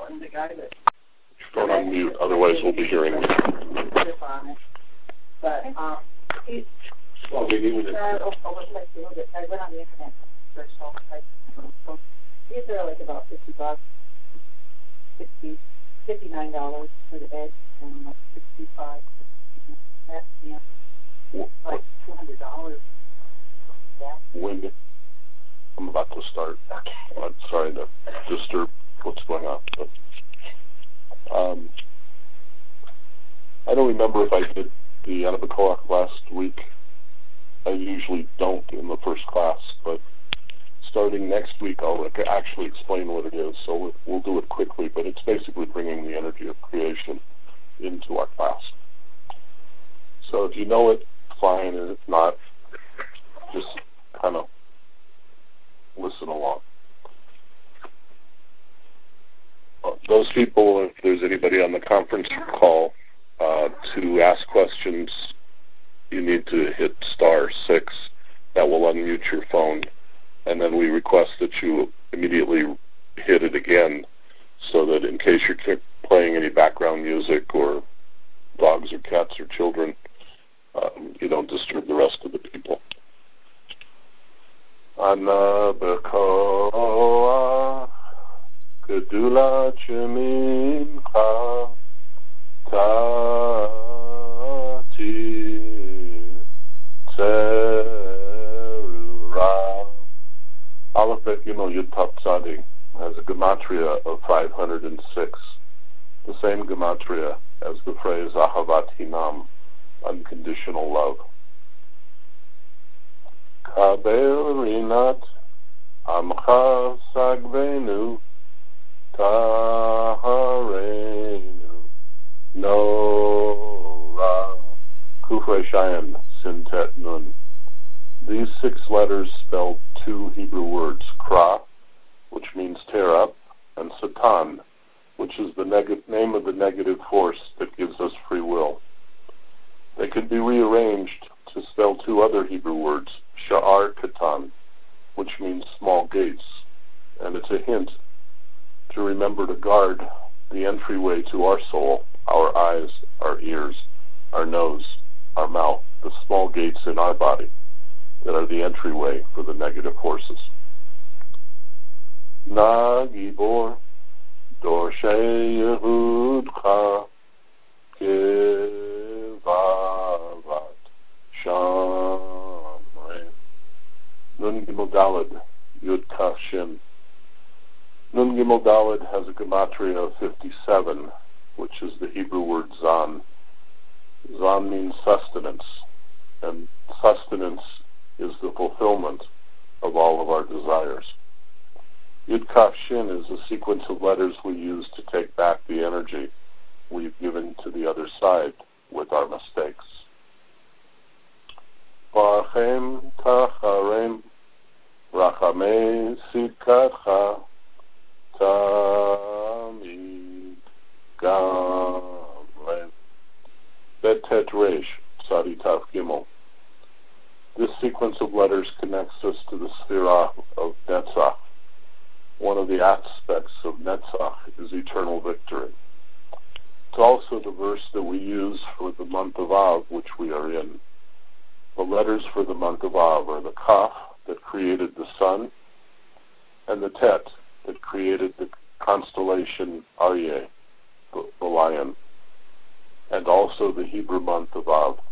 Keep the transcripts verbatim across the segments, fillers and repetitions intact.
the guy that... Phone on mute, otherwise we'll be hearing you. But, um, he... Well, we need to... I went on the internet and searched all the types of phones. These are like about fifty bucks, sixty, fifty-nine dollars for the edge, and like sixty-five. That's, you know, like two hundred dollars. Wendy, I'm about to start. Okay. I'm sorry to disturb what's going on. But, um, I don't remember if I did the Anabacoa last week. I usually don't in the first class, but starting next week I'll actually explain what it is, so we'll do it quickly, but it's basically bringing the energy of creation into our class. So if you know it, fine, and if not, just kind of listen along. Uh, those people, if there's anybody on the conference call, uh, to ask questions, you need to hit star six. That will unmute your phone. And then we request that you immediately hit it again so that in case you're playing any background music or dogs or cats or children, um, you don't disturb the rest of the people. Anabacoa Kedula Chemincha Tati Terura. Aleph Bet Gimel Yud Tav Tzadik has a gematria of five hundred six, the same gematria as the phrase Ahavat Hinam, unconditional love. Kabel Rinat Amcha Sagvenu Taharenu Nora Kufre Shayan Sintet Nun. These six letters spell two Hebrew words, Kra, which means tear up, and Satan, which is the neg- name of the negative force that gives us free will. They could be rearranged to spell two other Hebrew words, Sha'ar Katan, which means small gates, and it's a hint to remember to guard the entryway to our soul, our eyes, our ears, our nose, our mouth, the small gates in our body that are the entryway for the negative forces. Na Gibor Dorshei Yehudcha Kevavat Shamre. Nun Gimel Daled Yud Kaf Shin. Nun Gimel Daled has a gematria of fifty-seven, which is the Hebrew word Zan. Zan means sustenance, and sustenance is the fulfillment of all of our desires. Yud Kaf Shin is a sequence of letters we use to take back the energy we've given to the other side with our mistakes. V'achem tacharem rachamei sidkatcha tamid gamlev. Bet tet resh sadi taf gimel. This sequence of letters connects us to the Sphira of Netzach. One of the aspects of Netzach is eternal victory. It's also the verse that we use for the month of Av, which we are in. The letters for the month of Av are the Kaf, that created the sun, and the Tet, that created the constellation Aryeh, the, the lion, and also the Hebrew month of Av.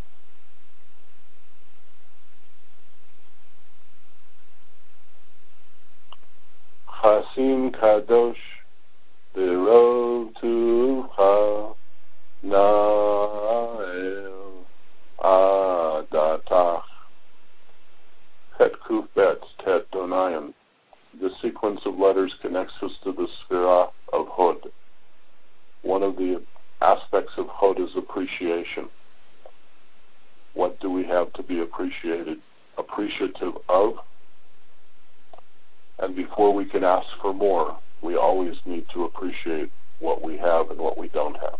Chasim Kadosh Berov Tuvcha Nael Adatach. Het Kuf Bet Tet Donayan. The sequence of letters connects us to the Sphira of Hod. One of the aspects of Hod is appreciation. What do we have to be appreciated, appreciative of? And before we can ask for more, we always need to appreciate what we have and what we don't have.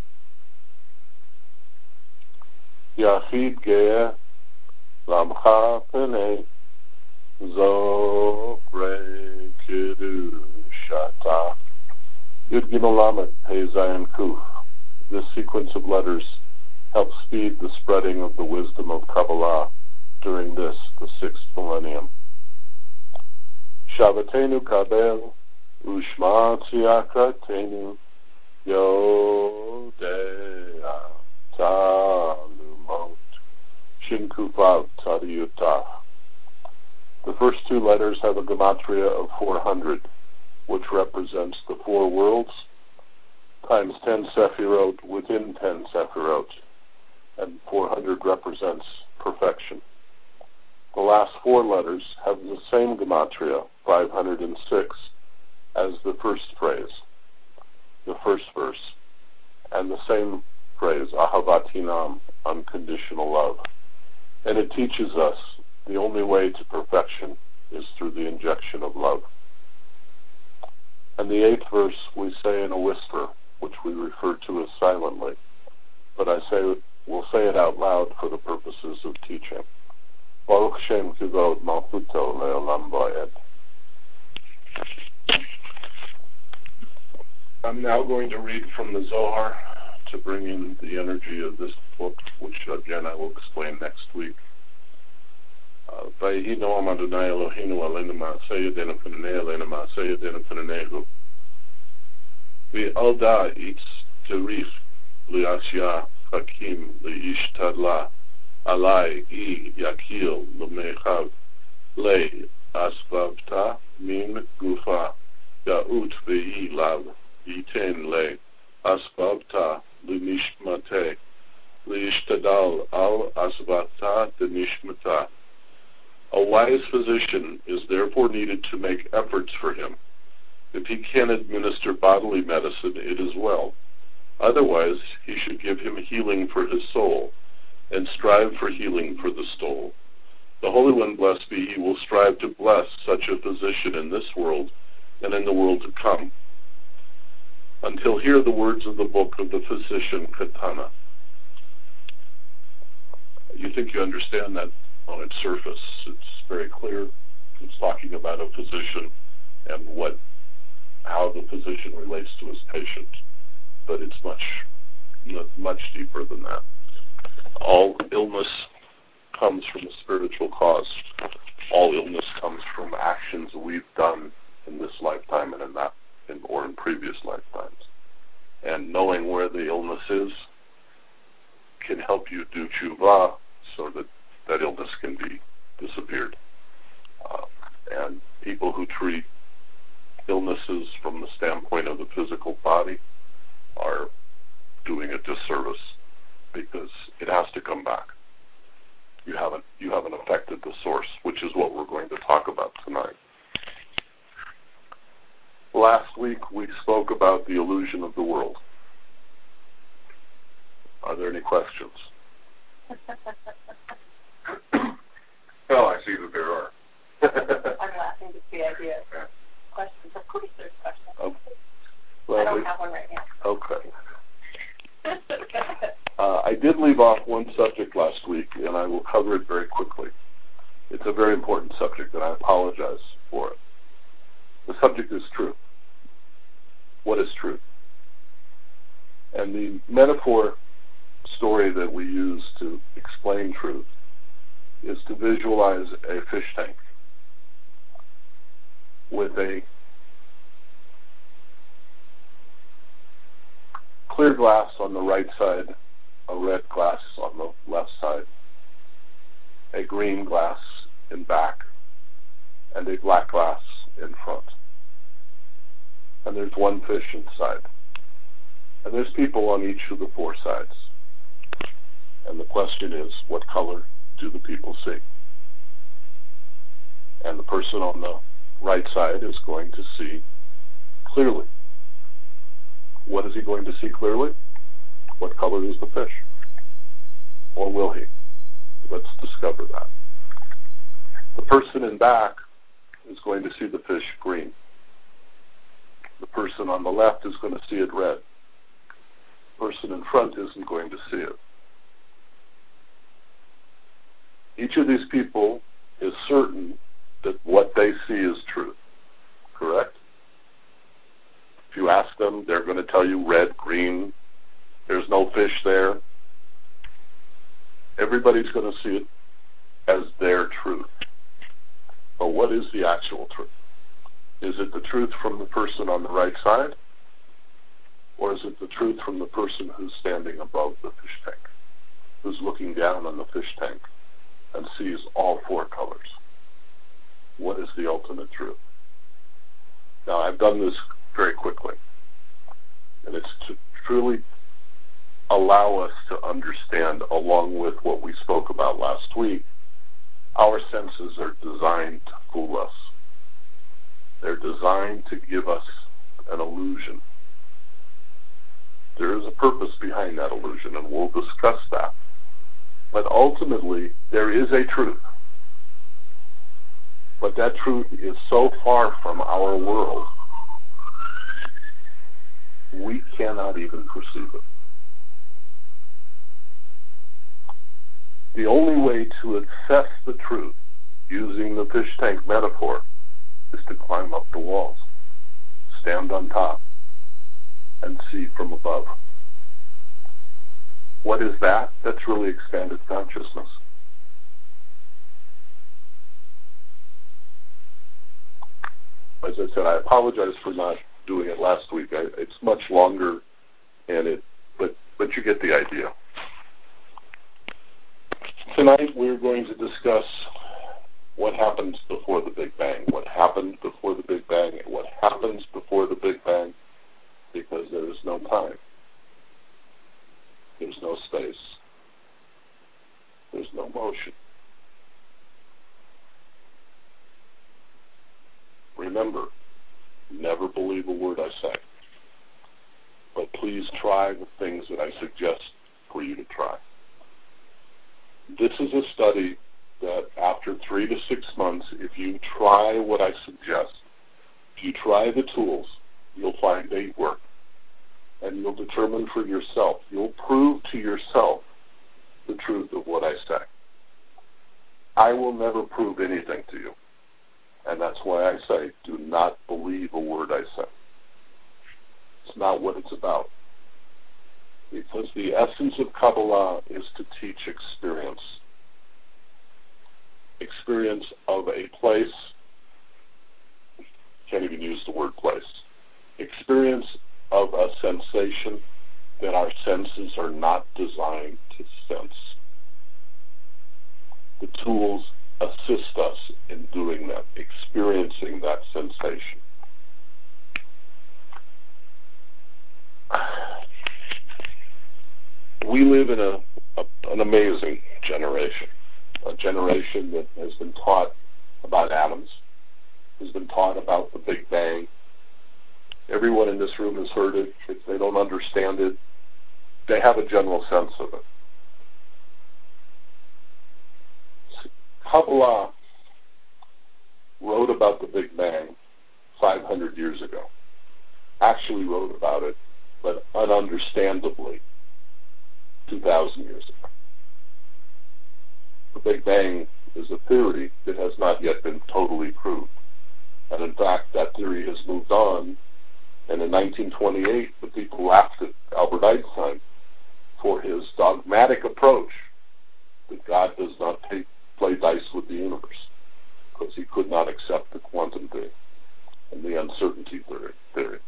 Yachid Ge'eh Lamcha Penei Zofre Kedushata Yud Gimel Lamed Hey Zayin Kuf. This sequence of letters helps speed the spreading of the wisdom of Kabbalah during this, the sixth millennium. Shabbatenu Kabel Ushma Tziakatenu Yodea Talumot Shin Kufav Tzadiyutah. The first two letters have a gematria of four hundred, which represents the four worlds, times ten sephirot within ten sephirot, and four hundred represents perfection. The last four letters have the same gematria, five hundred six, as the first phrase, the first verse, and the same phrase, Ahavat Hinam, unconditional love. And it teaches us the only way to perfection is through the injection of love. And the eighth verse we say in a whisper, which we refer to as silently, but I say we'll say it out loud for the purposes of teaching. Baruch Shem Kivod Malchuto Le'olam Va'ed. I'm now going to read from the Zohar to bring in the energy of this book, which again I will explain next week. Vayhi Noam Adonai Eloheinu Aleinu Ma'aseh Yadenu P'nei Aleinu Ma'aseh Yadenu P'neihu. V'alda Itz Terich Li'asya Hakim Li'ishtadla Alai I Yakil L'mechav Le Asbabta Min Gufa Ya'ut Ve'i Lav Yiten Le Asbabta L'nishmate Li'ishtadal Al Asbabta D'nishmata. A wise physician is therefore needed to make efforts for him. If he can administer bodily medicine, it is well. Otherwise, he should give him healing for his soul, and strive for healing for the soul. The Holy One, blessed be He, will strive to bless such a physician in this world and in the world to come. Until here, the words of the book of the physician Katana. You think you understand that on its surface. It's very clear. It's talking about a physician and what, how the physician relates to his patient. But it's much, much deeper than that. All illness comes from a spiritual cause. All illness comes from actions we've done in this lifetime and in that, in, or in previous lifetimes. And knowing where the illness is can help you do tshuva so that that illness can be disappeared. Uh, and people who treat illnesses from the standpoint of the physical body are doing a disservice because it has to come back. You haven't you haven't affected the source, which is what we're going to talk about tonight. Last week we spoke about the illusion of the world. Are there any questions? Well, I see that there are. I'm laughing at the idea of questions. Of course there's questions. Okay. Well, I don't we, have one right now. Okay. Uh, I did leave off one subject last week, and I will cover it very quickly. It's a very important subject, and I apologize for it. The subject is truth. What is truth? And the metaphor story that we use to explain truth is to visualize a fish tank with a clear glass on the right side, a red glass on the left side, a green glass in back, and a black glass in front. And there's one fish inside. And there's people on each of the four sides. And the question is, what color do the people see? And the person on the right side is going to see clearly. What is he going to see clearly? What color is the fish? Or will he? Let's discover that. The person in back is going to see the fish green. The person on the left is going to see it red. The person in front isn't going to see it. Each of these people is certain that what they see is truth. Correct? If you ask them they're going to tell you red, green, there's no fish there. Everybody's going to see it as their truth. But what is the actual truth? Is it the truth from the person on the right side? Or is it the truth from the person who's standing above the fish tank, who's looking down on the fish tank and sees all four colors? What is the ultimate truth? Now, I've done this very quickly, and it's to truly allow us to understand, along with what we spoke about last week, our senses are designed to fool us. They're designed to give us an illusion. There is a purpose behind that illusion, and we'll discuss that. But ultimately, there is a truth. But that truth is so far from our world, we cannot even perceive it. The only way to assess the truth, using the fish tank metaphor, is to climb up the walls, stand on top, and see from above. What is that? That's really expanded consciousness. As I said, I apologize for not doing it last week. I, it's much longer, and it, but but you get the idea. Tonight we're going to discuss what happens before the Big Bang. What happened before the Big Bang, and what happens before the Big Bang, because there is no time. There's no space. There's no motion. Remember, never believe a word I say. But please try the things that I suggest for you to try. This is a study that after three to six months, if you try what I suggest, if you try the tools, you'll find they work. And you'll determine for yourself, you'll prove to yourself the truth of what I say. I will never prove anything to you. And that's why I say, do not believe a word I say. It's not what it's about. Because the essence of Kabbalah is to teach experience. Experience of a place, can't even use the word place. Experience of a sensation that our senses are not designed to sense. The tools assist us in doing that, experiencing that sensation. We live in a, a, an amazing generation, a generation that has been taught about atoms, has been taught about the Big Bang. Everyone in this room has heard it. If they don't understand it, they have a general sense of it. Kabbalah wrote about the Big Bang five hundred years ago. Actually wrote about it, but ununderstandably, two thousand years ago. The Big Bang is a theory that has not yet been totally proved. And in fact, that theory has moved on. And in nineteen twenty-eight, the people laughed at Albert Einstein for his dogmatic approach that God does not take, play dice with the universe, because he could not accept the quantum theory and the uncertainty theory.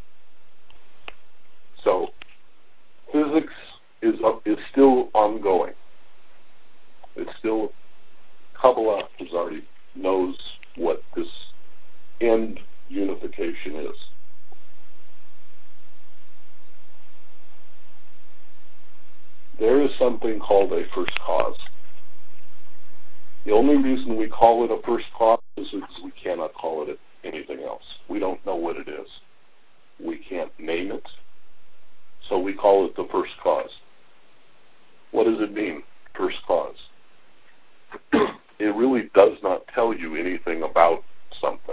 So physics is up, is still ongoing. It's still, Kabbalah has already knows what this end unification is. There is something called a first cause. The only reason we call it a first cause is because we cannot call it anything else. We don't know what it is. We can't name it, so we call it the first cause. What does it mean, first cause? It really does not tell you anything about something.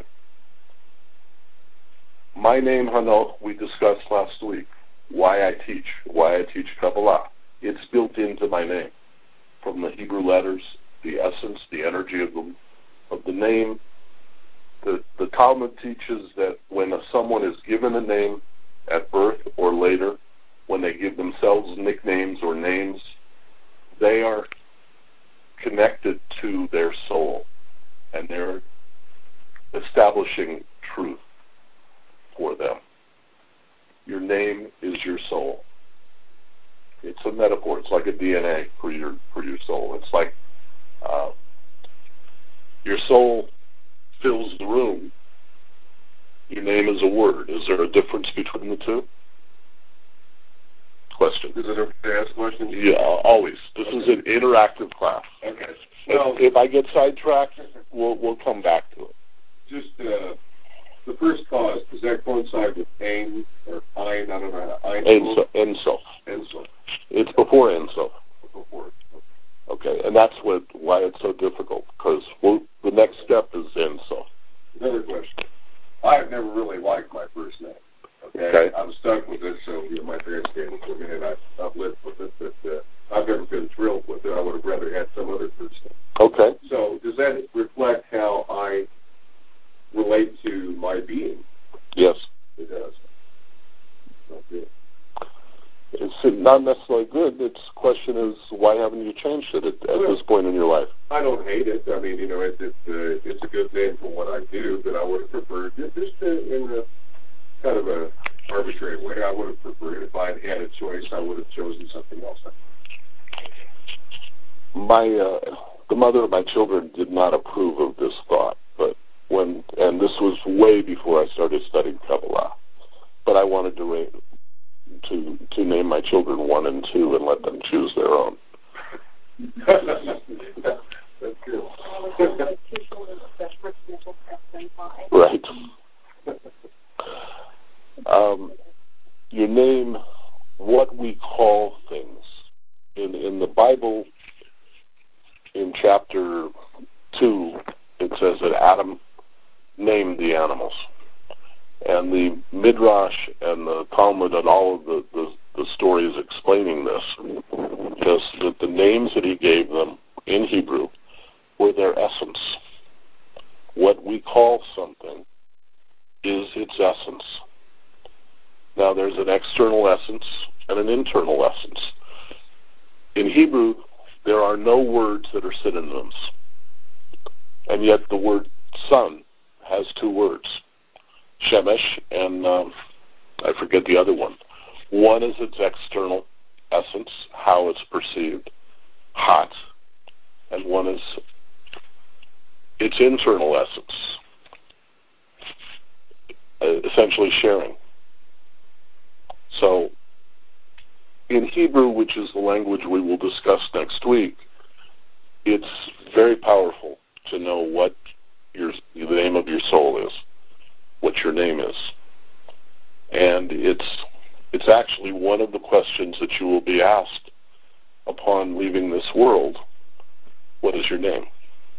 My name, Hanok, we discussed last week. Why I teach, why I teach Kabbalah. It's built into my name. From the Hebrew letters, the essence, the energy of the, of the name. The, the Talmud teaches that when someone is given a name at birth or later, when they give themselves nicknames or names, they are connected to their soul, and they're establishing truth for them. Your name is your soul. It's a metaphor. It's like a D N A for your for your soul. It's like uh, your soul fills the room. Your name is a word. Is there a difference between the two? Question. Is it okay to ask questions? Yeah, always. This okay. is an interactive class. Okay. Well, if, if I get sidetracked, we'll we'll come back to it. Just uh, the first cause, does that coincide with pain or pain? I don't know. Enso. Enso. Enso. It's before Enso. Before. Okay, and that's what why it's so difficult, because we'll, the next step is Enso. Another question. I've never really liked my first name. Okay? Okay. I'm stuck with it, so you know, my parents gave it to me, and I've, I've lived with it, but uh, I've never been thrilled with it. I would have rather had some other first name. Okay. So does that reflect how I relate to my being? Yes. It does. Okay. It's not necessarily good. Its question is, why haven't you changed it at, at well, this point in your life? I don't hate it. I mean, you know, it, it, uh, it's a good name for what I do, but I would have preferred it just uh, in a kind of a arbitrary way. I would have preferred it. If I had had a choice, I would have chosen something else. My, uh, the mother of my children did not approve of this thought, but when, and this was way before I started studying Kabbalah, but I wanted to rate, to to name my children one and two and let them choose their own. That's good. Right. Um, you name what we call things. In in the Bible, in chapter two, it says that Adam named the animals. And the Midrash and the Talmud and all of the, the, the stories explaining this, just that the names that he gave them in Hebrew were their essence. What we call something is its essence. Now there's an external essence and an internal essence. In Hebrew, there are no words that are synonyms. And yet the word sun has two words. Shemesh, and um, I forget the other one. One is its external essence, how it's perceived, hot, and one is its internal essence, uh, essentially sharing. So in Hebrew, which is the language we will discuss next week, it's very powerful to know what your, the name of your soul is, what your name is. And it's it's actually one of the questions that you will be asked upon leaving this world. What is your name?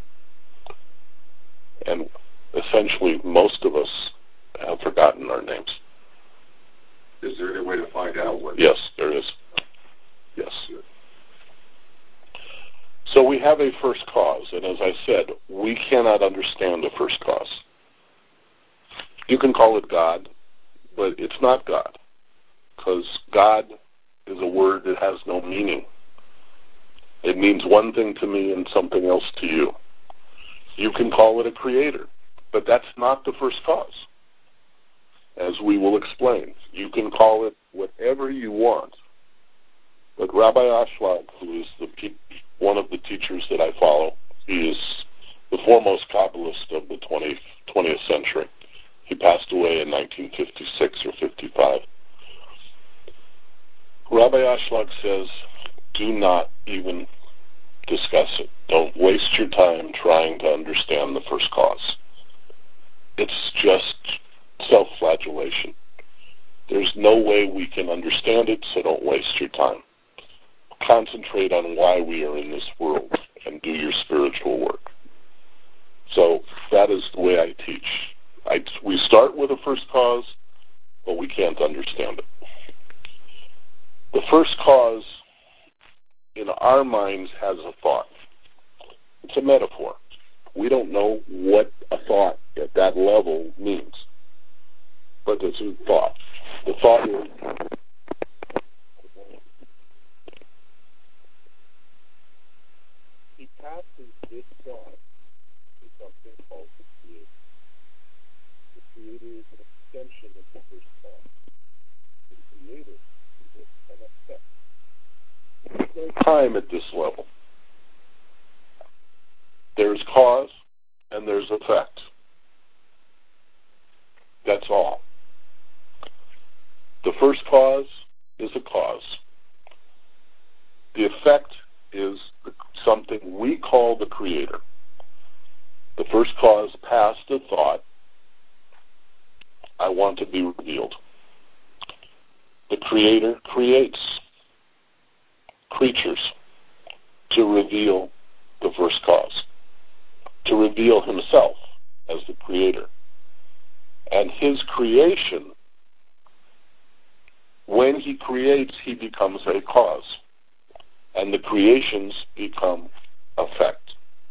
And essentially, most of us have forgotten our names. Is there any way to find out what? Yes, there is. Yes. So we have a first cause, and as I said, we cannot understand the first cause. You can call it God, but it's not God, because God is a word that has no meaning. It means one thing to me and something else to you. You can call it a creator, but that's not the first cause, as we will explain. You can call it whatever you want, but Rabbi Ashlag, who is the pe- one of the teachers that I follow, he is the foremost Kabbalist of the twentieth century. He passed away in nineteen fifty-six or fifty-five. Rabbi Ashlag says, do not even discuss it. Don't waste your time trying to understand the first cause. It's just self-flagellation. There's no way we can understand it, so don't waste your time. Concentrate on why we are in this world and do your spiritual work. So that is the way I teach. I, we start with a first cause, but we can't understand it. The first cause in our minds has a thought. It's a metaphor. We don't know what a thought at that level means. but it's a thought. The thought is, he passes this thought to something called the creator. The creator is an extension of the first thought. The creator is an effect. There's no time at this level. There's cause and there's effect. That's all. The first cause is a cause. The effect is something we call the creator. The first cause passed a thought, I want to be revealed. The creator creates creatures to reveal the first cause, to reveal himself as the creator. And his creation, when he creates, he becomes a cause. And the creations become effect.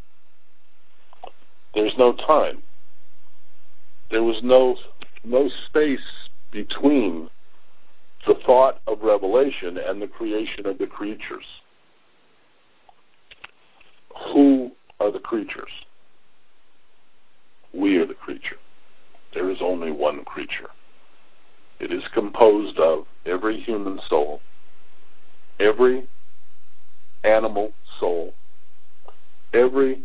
There's no time. There was no, no space between the thought of revelation and the creation of the creatures. Who are the creatures? We are the creature. There is only one creature. It is composed of every human soul, every animal soul, every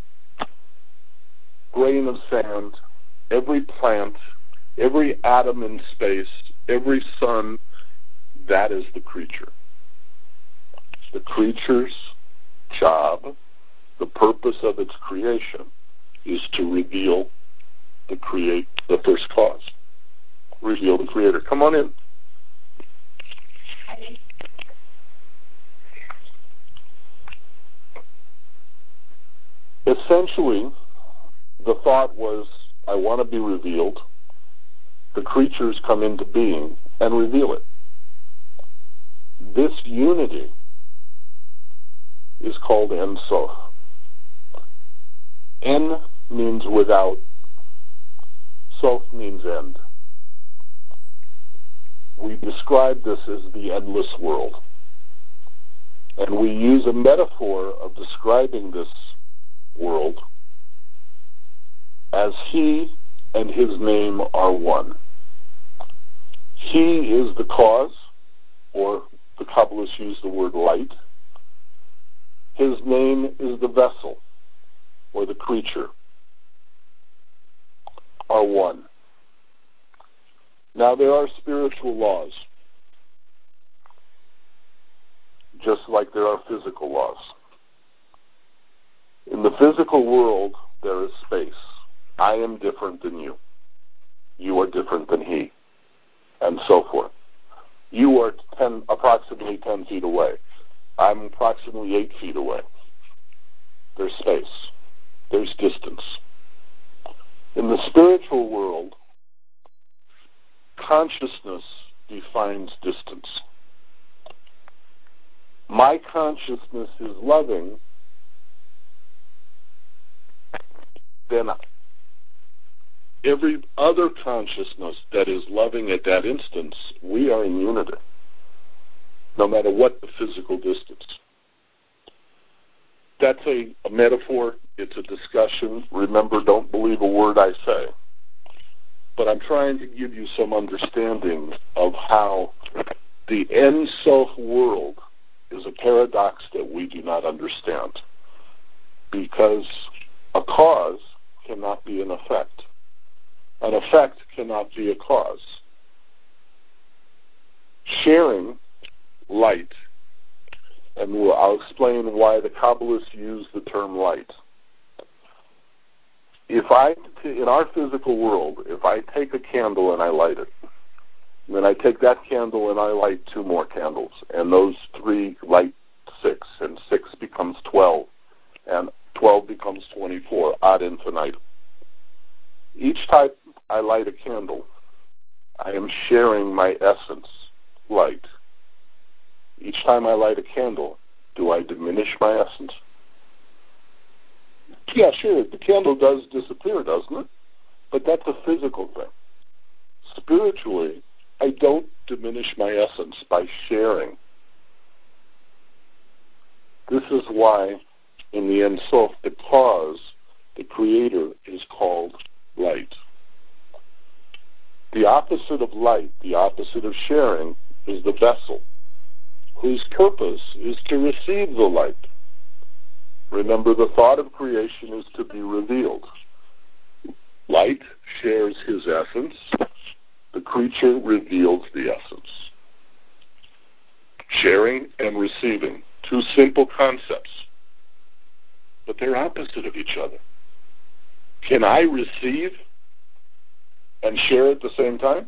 grain of sand, every plant, every atom in space, every sun. That is the creature. The creature's job, the purpose of its creation, is to reveal the create the first cause. Reveal the creator. Come on in. Essentially, the thought was, I want to be revealed. The creatures come into being and reveal it. This unity is called En Sof. En means without. Sof means end. We describe this as the endless world. And we use a metaphor of describing this world as he and his name are one. He is the cause, or the Kabbalists use the word light. His name is the vessel, or the creature, are one. Now there are spiritual laws, just like there are physical laws. In the physical world, there is space. I am different than you. You are different than he, and so forth. You are ten, approximately ten feet away. I'm approximately eight feet away. There's space. There's distance. In the spiritual world, consciousness defines distance. My consciousness is loving, then every other consciousness that is loving at that instance, we are in unity, no matter what the physical distance. That's a, a metaphor. It's a discussion. Remember, don't believe a word I say. But I'm trying to give you some understanding of how the En Sof world is a paradox that we do not understand. Because a cause cannot be an effect. An effect cannot be a cause. Sharing light, and we'll, I'll explain why the Kabbalists use the term light. If I, in our physical world, if I take a candle and I light it, then I take that candle and I light two more candles, and those three light six, and six becomes twelve, and twelve becomes twenty-four, ad infinitum. Each time I light a candle, I am sharing my essence, light. Each time I light a candle, do I diminish my essence? Yeah, sure, the candle does disappear, doesn't it? But that's a physical thing. spiritually, I don't diminish my essence by sharing. This is why in the Ein Sof, the cause, the creator, is called light. The opposite of light, the opposite of sharing, is the vessel, whose purpose is to receive the light. Remember, the thought of creation is to be revealed. Light shares his essence. The creature reveals the essence. Sharing and receiving, two simple concepts, but they're opposite of each other. Can I receive and share at the same time?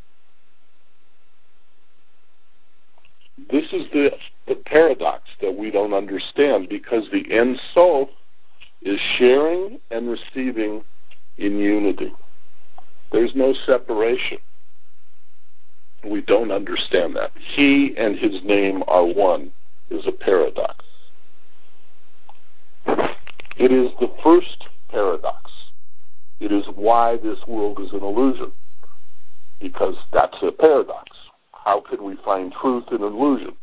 This is the, the paradox that we don't understand, because the Ein Sof is sharing and receiving in unity. There's no separation. We don't understand that. He and his name are one is a paradox. It is the first paradox. It is why this world is an illusion, because that's a paradox. How can we find truth in illusion?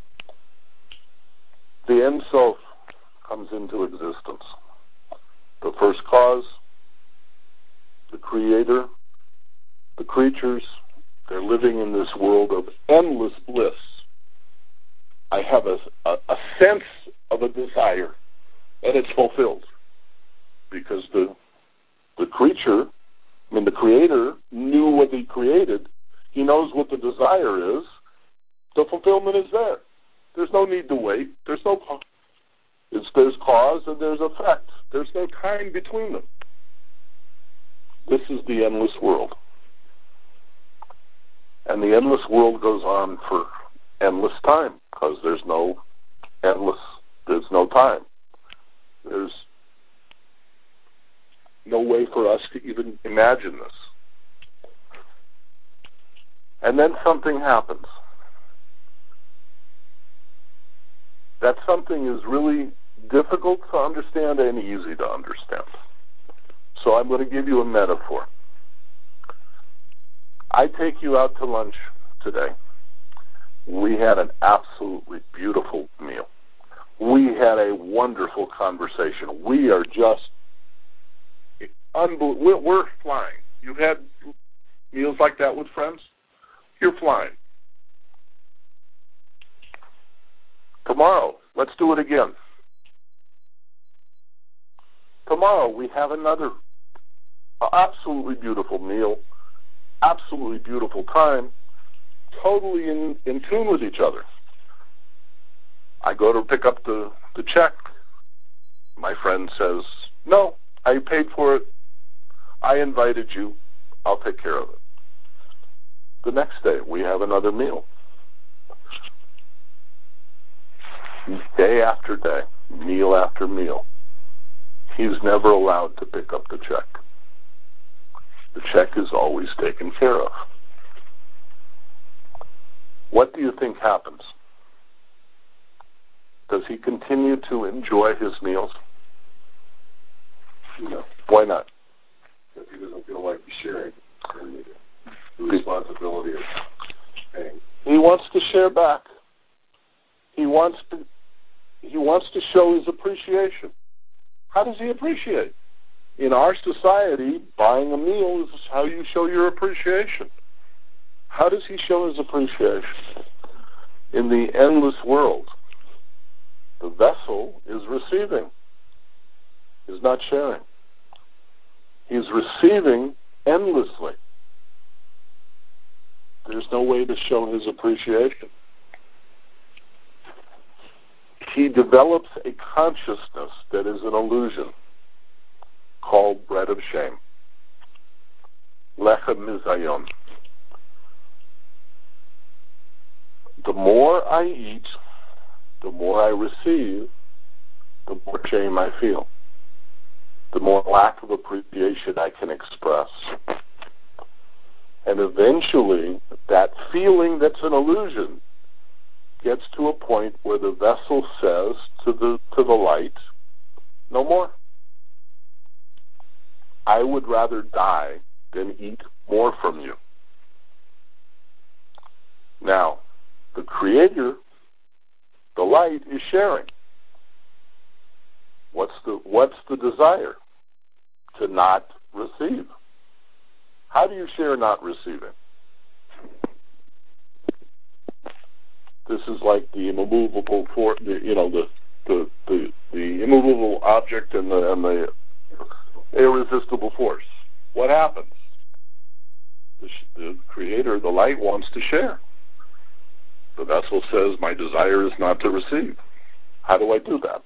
The Ein Sof comes into existence. The first cause, the creator, the creatures, they're living in this world of endless bliss. I have a, a, a sense of a desire, and it's fulfilled. Because the the creature, I mean the creator, knew what he created. He knows what the desire is. The fulfillment is there. There's no need to wait. There's no it's there's cause and there's effect. There's no time between them. This is the endless world. And the endless world goes on for endless time, because there's no endless, there's no time. There's no way for us to even imagine this. And then something happens. That something is really difficult to understand and easy to understand. So I'm going to give you a metaphor. I take you out to lunch today. We had an absolutely beautiful meal. We had a wonderful conversation. We are just unbelievable. We're, we're flying. You've had meals like that with friends? You're flying. Tomorrow, let's do it again. Tomorrow, we have another absolutely beautiful meal, absolutely beautiful time, totally in, in tune with each other. I go to pick up the, the check. My friend says, no, I paid for it. I invited you. I'll take care of it. The next day, we have another meal. Day after day, meal after meal. He's never allowed to pick up the check. The check is always taken care of. What do you think happens? Does he continue to enjoy his meals? No. Why not? Because he doesn't feel like he's sharing the responsibility of paying. He wants to share back. He wants to he wants to show his appreciation. How does he appreciate? In our society, buying a meal is how you show your appreciation. How does he show his appreciation? In the endless world, the vessel is receiving, is not sharing. He's receiving endlessly. There's no way to show his appreciation. He develops a consciousness that is an illusion called bread of shame. Lechem mizayon. The more I eat, the more I receive, the more shame I feel. The more lack of appreciation I can express. And eventually, that feeling that's an illusion gets to a point where the vessel says to the to the light, no more. I would rather die than eat more from you. creator, the light, is sharing. What's the, what's the desire? To not receive. How do you share not receiving? This is like the immovable for the, you know, the the, the the immovable object and the and the irresistible force. What happens? The, the creator, the light, wants to share. The vessel says, my desire is not to receive. How do I do that?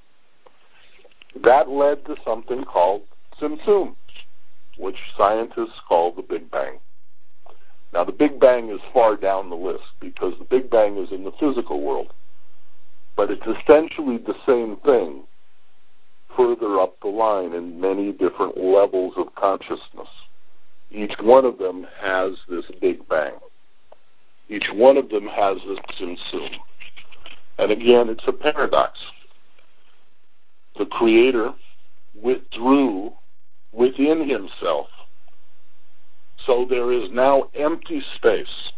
That led to something called Tzimtzum, which scientists call the Big Bang. Now, the Big Bang is far down the list because the Big Bang is in the physical world. But it's essentially the same thing further up the line in many different levels of consciousness. Each one of them has this Big Bang. Each one of them has this Tzimtzum. And again, it's a paradox. The Creator withdrew within himself. So there is now empty space.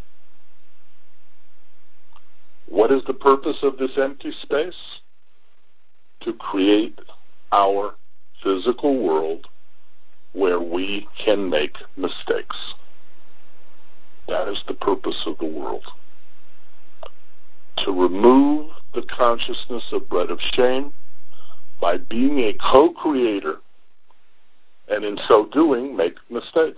What is the purpose of this empty space? To create our physical world where we can make mistakes. That is the purpose of the world. To remove the consciousness of bread of shame by being a co-creator, and in so doing, make mistakes.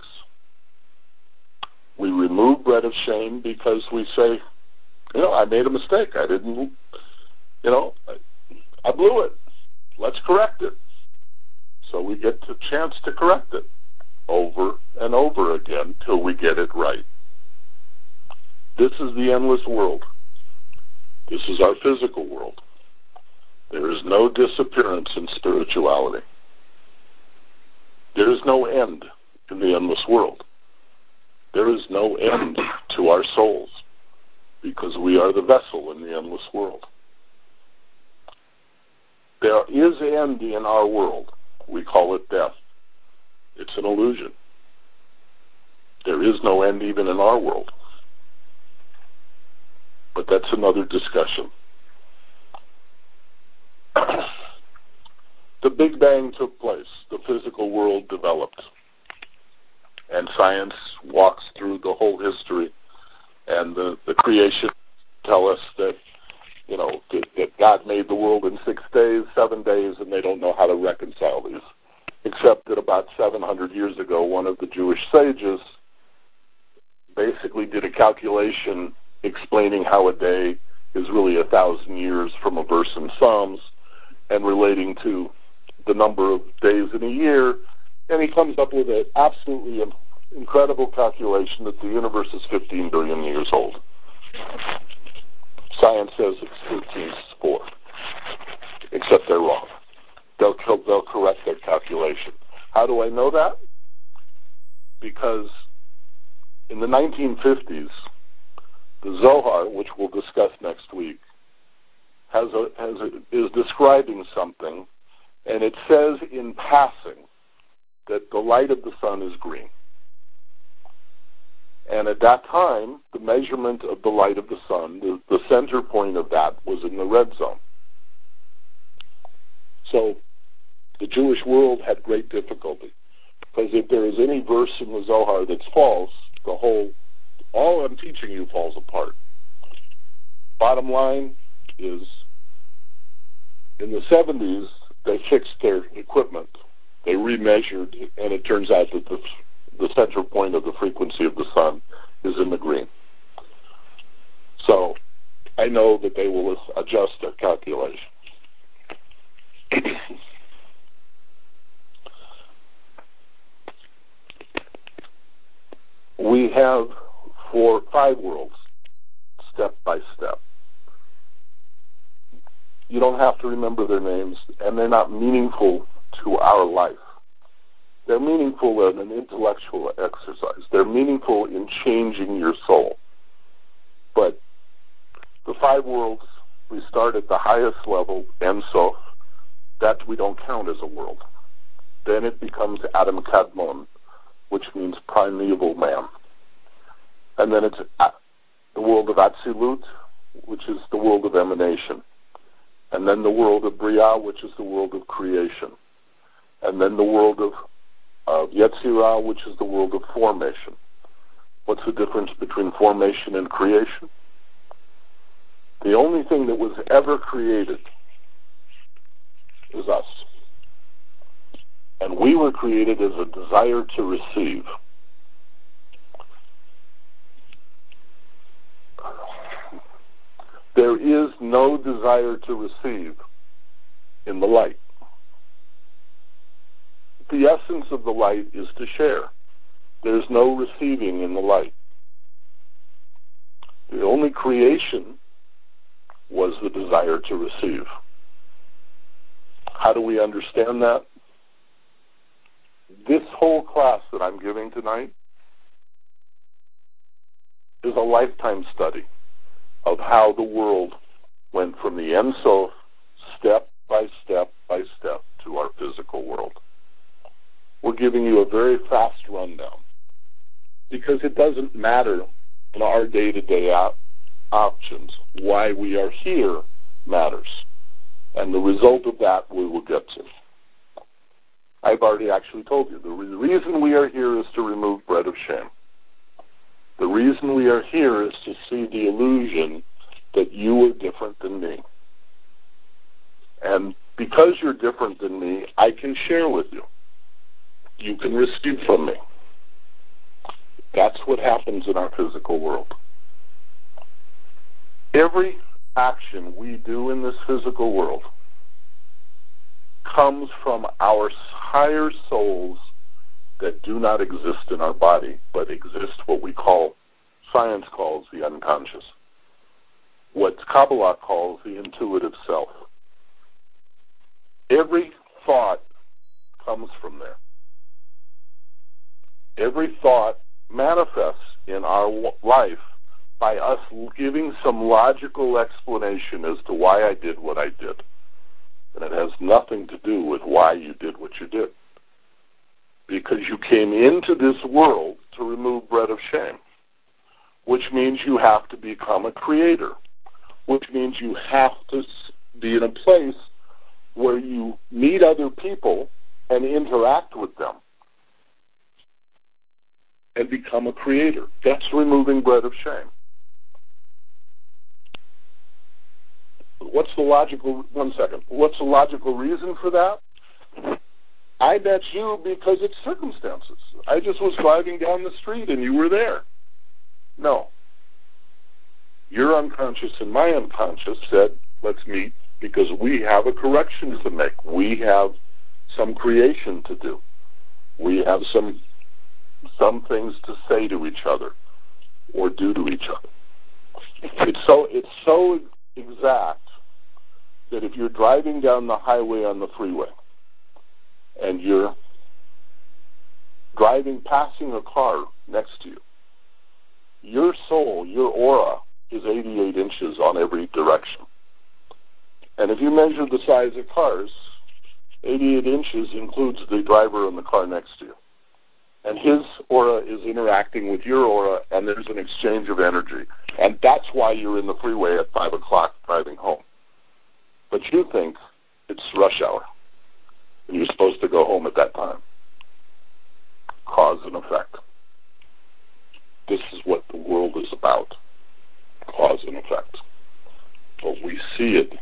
We remove bread of shame because we say, you know, I made a mistake. I didn't, you know, I, I blew it. Let's correct it. So we get the chance to correct it over and over again till we get it right. This is the endless world. This is our physical world. There is no disappearance in spirituality. There is no end in the endless world. There is no end to our souls because we are the vessel in the endless world. There is an end in our world. We call it death. It's an illusion. There is no end even in our world. But that's another discussion. The Big Bang took place. The physical world developed. And science walks through the whole history. And the, the creation tell us that, you know, that, that God made the world in six days, seven days, and they don't know how to reconcile these. Except that about seven hundred years ago, one of the Jewish sages basically did a calculation explaining how a day is really a thousand years from a verse in Psalms and relating to the number of days in a year, and he comes up with an absolutely incredible calculation that the universe is fifteen billion years old. Science says it's thirteen four, except they're wrong. They'll, they'll correct their calculation. How do I know that? Because in the nineteen fifties, the Zohar, which we'll discuss next week, has a, has a, is describing something, and it says in passing that the light of the sun is green. And at that time, the measurement of the light of the sun, the, the center point of that was in the red zone. So the Jewish world had great difficulty, because if there is any verse in the Zohar that's false, the whole, all I'm teaching you falls apart. Bottom line is, in the seventies, they fixed their equipment. They remeasured, and it turns out that the, the center point of the frequency of the sun is in the green. So I know that they will adjust their calculation. We have four, five worlds, step by step. You don't have to remember their names, and they're not meaningful to our life. They're meaningful in an intellectual exercise. They're meaningful in changing your soul. But the five worlds, we start at the highest level, Ein Sof. That we don't count as a world. Then it becomes Adam Kadmon, which means primeval man. And then it's the world of Atzilut, which is the world of emanation, and then the world of Bria, which is the world of creation, and then the world of, of Yetzirah, which is the world of formation. What's the difference between formation and creation? The only thing that was ever created is us. And we were created as a desire to receive. There is no desire to receive in the light. The essence of the light is to share. There's no receiving in the light. The only creation was the desire to receive. How do we understand that? This whole class that I'm giving tonight is a lifetime study of how the world went from the Ein Sof, step by step by step, to our physical world. We're giving you a very fast rundown because it doesn't matter in our day-to-day op- options. Why we are here matters. And the result of that we will get to. I've already actually told you. The re- reason we are here is to remove bread of shame. The reason we are here is to see the illusion that you are different than me. And because you're different than me, I can share with you. You can receive from me. That's what happens in our physical world. Every action we do in this physical world comes from our higher souls that do not exist in our body, but exist what we call, science calls the unconscious, what Kabbalah calls the intuitive self. Every thought comes from there. Every thought manifests in our life by us giving some logical explanation as to why I did what I did. And it has nothing to do with why you did what you did. Because you came into this world to remove bread of shame, which means you have to become a creator, which means you have to be in a place where you meet other people and interact with them and become a creator. That's removing bread of shame. What's the logical, one second, what's the logical reason for that? I bet you because it's circumstances. I just was driving down the street and you were there. No. Your unconscious and my unconscious said, let's meet because we have a correction to make. We have some creation to do. We have some some things to say to each other or do to each other. It's so it's so exact that if you're driving down the highway on the freeway and you're driving, passing a car next to you, your soul, your aura is eighty-eight inches on every direction. And if you measure the size of cars, eighty-eight inches includes the driver in the car next to you. And his aura is interacting with your aura, and there's an exchange of energy. And that's why you're in the freeway at five o'clock driving home. But you think it's rush hour, and you're supposed to go home at that time. Cause and effect. This is what the world is about, cause and effect. But we see it.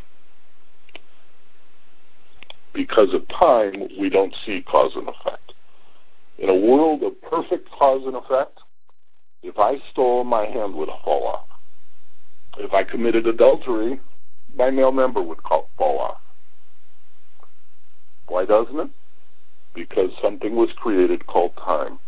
Because of time, we don't see cause and effect. In a world of perfect cause and effect, if I stole, my hand would fall off. If I committed adultery, my male member would fall off. Why doesn't it? Because something was created called time.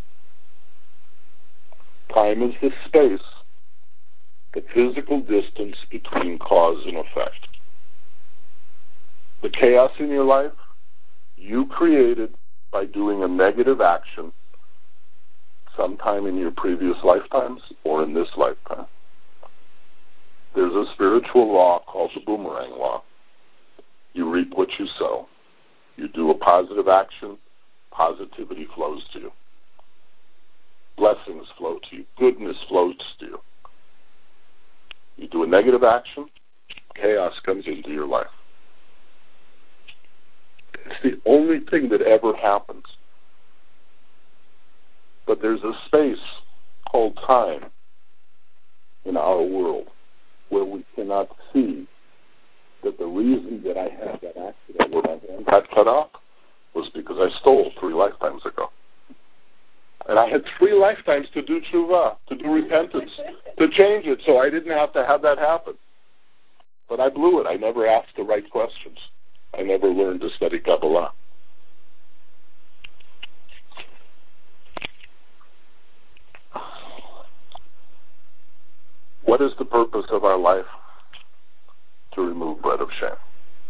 Time is the space, the physical distance between cause and effect. The chaos in your life, you created by doing a negative action sometime in your previous lifetimes or in this lifetime. There's a spiritual law called the boomerang law. You reap what you sow. You do a positive action, positivity flows to you. Blessings flow to you. Goodness flows to you. You You do a negative action, chaos comes into your life. It's the only thing that ever happens. But there's a space called time in our world where we cannot see that the reason that I had that accident where my hand got cut off was because I stole three lifetimes ago. And I had three lifetimes to do tshuva, to do repentance, to change it, so I didn't have to have that happen. But I blew it. I never asked the right questions. I never learned to study Kabbalah. What is the purpose of our life? To remove bread of shame.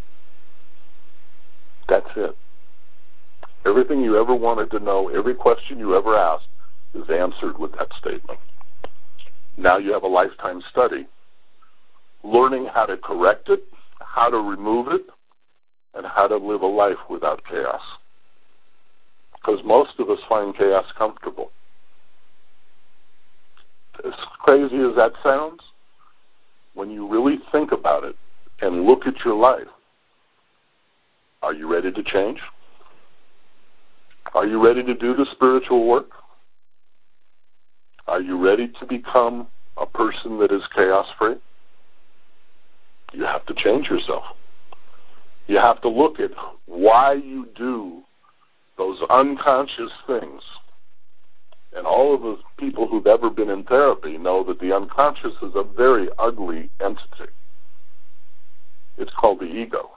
That's it. Everything you ever wanted to know, every question you ever asked, is answered with that statement. Now you have a lifetime study, learning how to correct it, how to remove it, and how to live a life without chaos. Because most of us find chaos comfortable. As crazy as that sounds, when you really think about it and look at your life, are you ready to change? Are you ready to do the spiritual work? Are you ready to become a person that is chaos-free? You have to change yourself. You have to look at why you do those unconscious things. And all of the people who've ever been in therapy know that the unconscious is a very ugly entity. It's called the ego.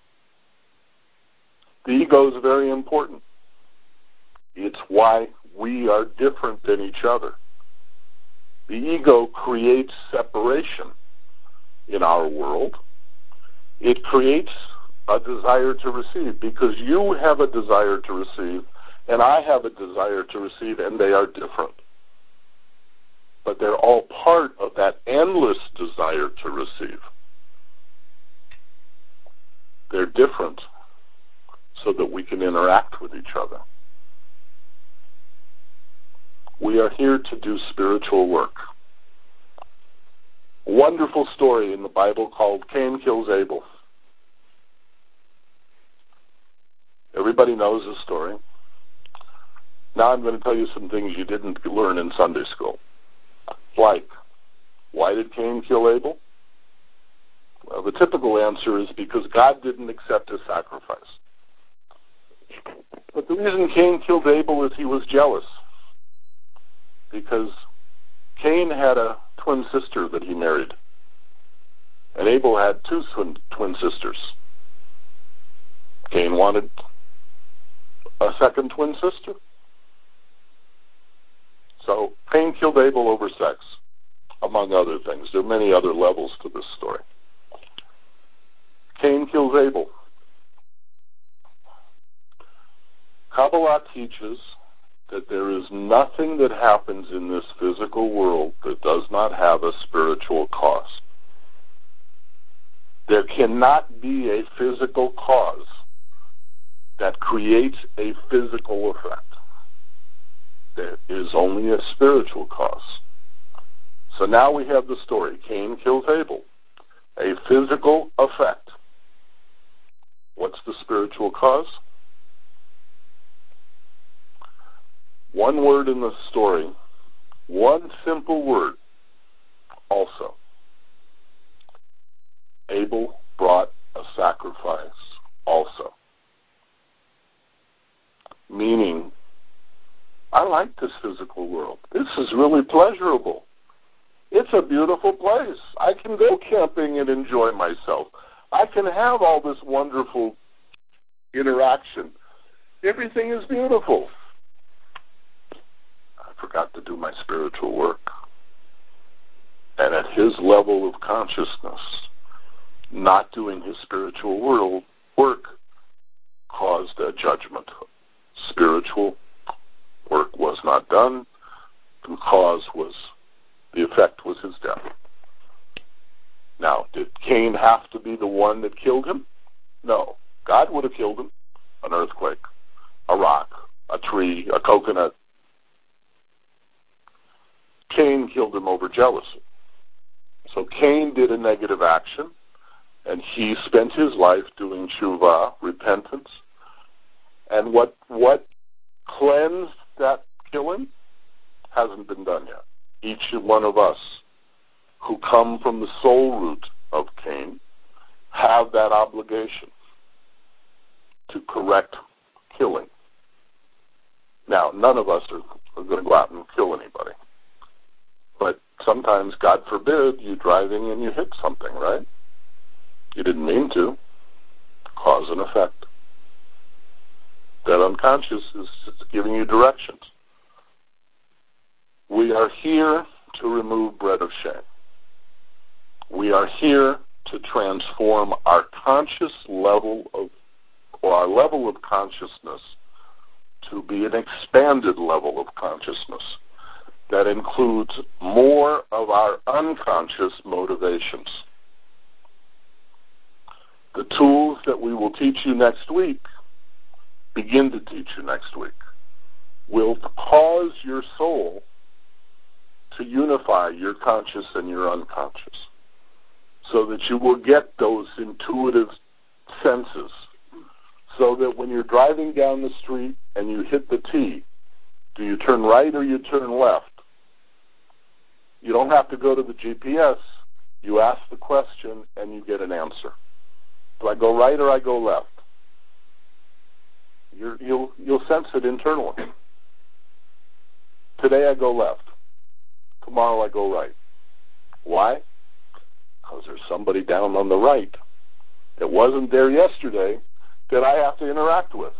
The ego is very important. It's why we are different than each other. The ego creates separation in our world. It creates a desire to receive because you have a desire to receive and I have a desire to receive, and they are different. But they're all part of that endless desire to receive. They're different so that we can interact with each other. We are here to do spiritual work. A wonderful story in the Bible called Cain Kills Abel. Everybody knows the story. Now I'm going to tell you some things you didn't learn in Sunday school. Like, why did Cain kill Abel? Well, the typical answer is because God didn't accept his sacrifice. But the reason Cain killed Abel is he was jealous. Because Cain had a twin sister that he married. And Abel had two twin, twin sisters. Cain wanted a second twin sister. So Cain killed Abel over sex, among other things. There are many other levels to this story. Cain kills Abel. Kabbalah teaches that there is nothing that happens in this physical world that does not have a spiritual cost. There cannot be a physical cause that creates a physical effect. There is only a spiritual cause. So now we have the story. Cain kills Abel. A physical effect. What's the spiritual cause? One word in the story. One simple word. Also. Abel brought a sacrifice also. Meaning, I like this physical world. This is really pleasurable. It's a beautiful place. I can go camping and enjoy myself. I can have all this wonderful interaction. Everything is beautiful. I forgot to do my spiritual work. And at his level of consciousness, not doing his spiritual world work caused a judgment. Spiritual work was not done. The cause was, the effect was his death. Now, did Cain have to be the one that killed him? No. God would have killed him. An earthquake, a rock, a tree, a coconut. Cain killed him over jealousy. So Cain did a negative action, and he spent his life doing tshuva, repentance. And what what cleansed that killing hasn't been done yet. Each one of us who come from the soul root of Cain have that obligation to correct killing. Now, none of us are, are going to go out and kill anybody. But sometimes, God forbid, you're driving and you hit something, right? You didn't mean to. Cause and effect. That unconscious is it's giving you directions. We are here to remove bread of shame. We are here to transform our conscious level of, or our level of consciousness to be an expanded level of consciousness that includes more of our unconscious motivations. The tools that we will teach you next week, begin to teach you next week, will cause your soul to unify your conscious and your unconscious so that you will get those intuitive senses so that when you're driving down the street and you hit the T, do you turn right or you turn left? You don't have to go to the G P S. You ask the question and you get an answer. Do I go right or I go left? You're, you'll, you'll sense it internally. Today I go left. Tomorrow I go right. Why? Because there's somebody down on the right that wasn't there yesterday that I have to interact with.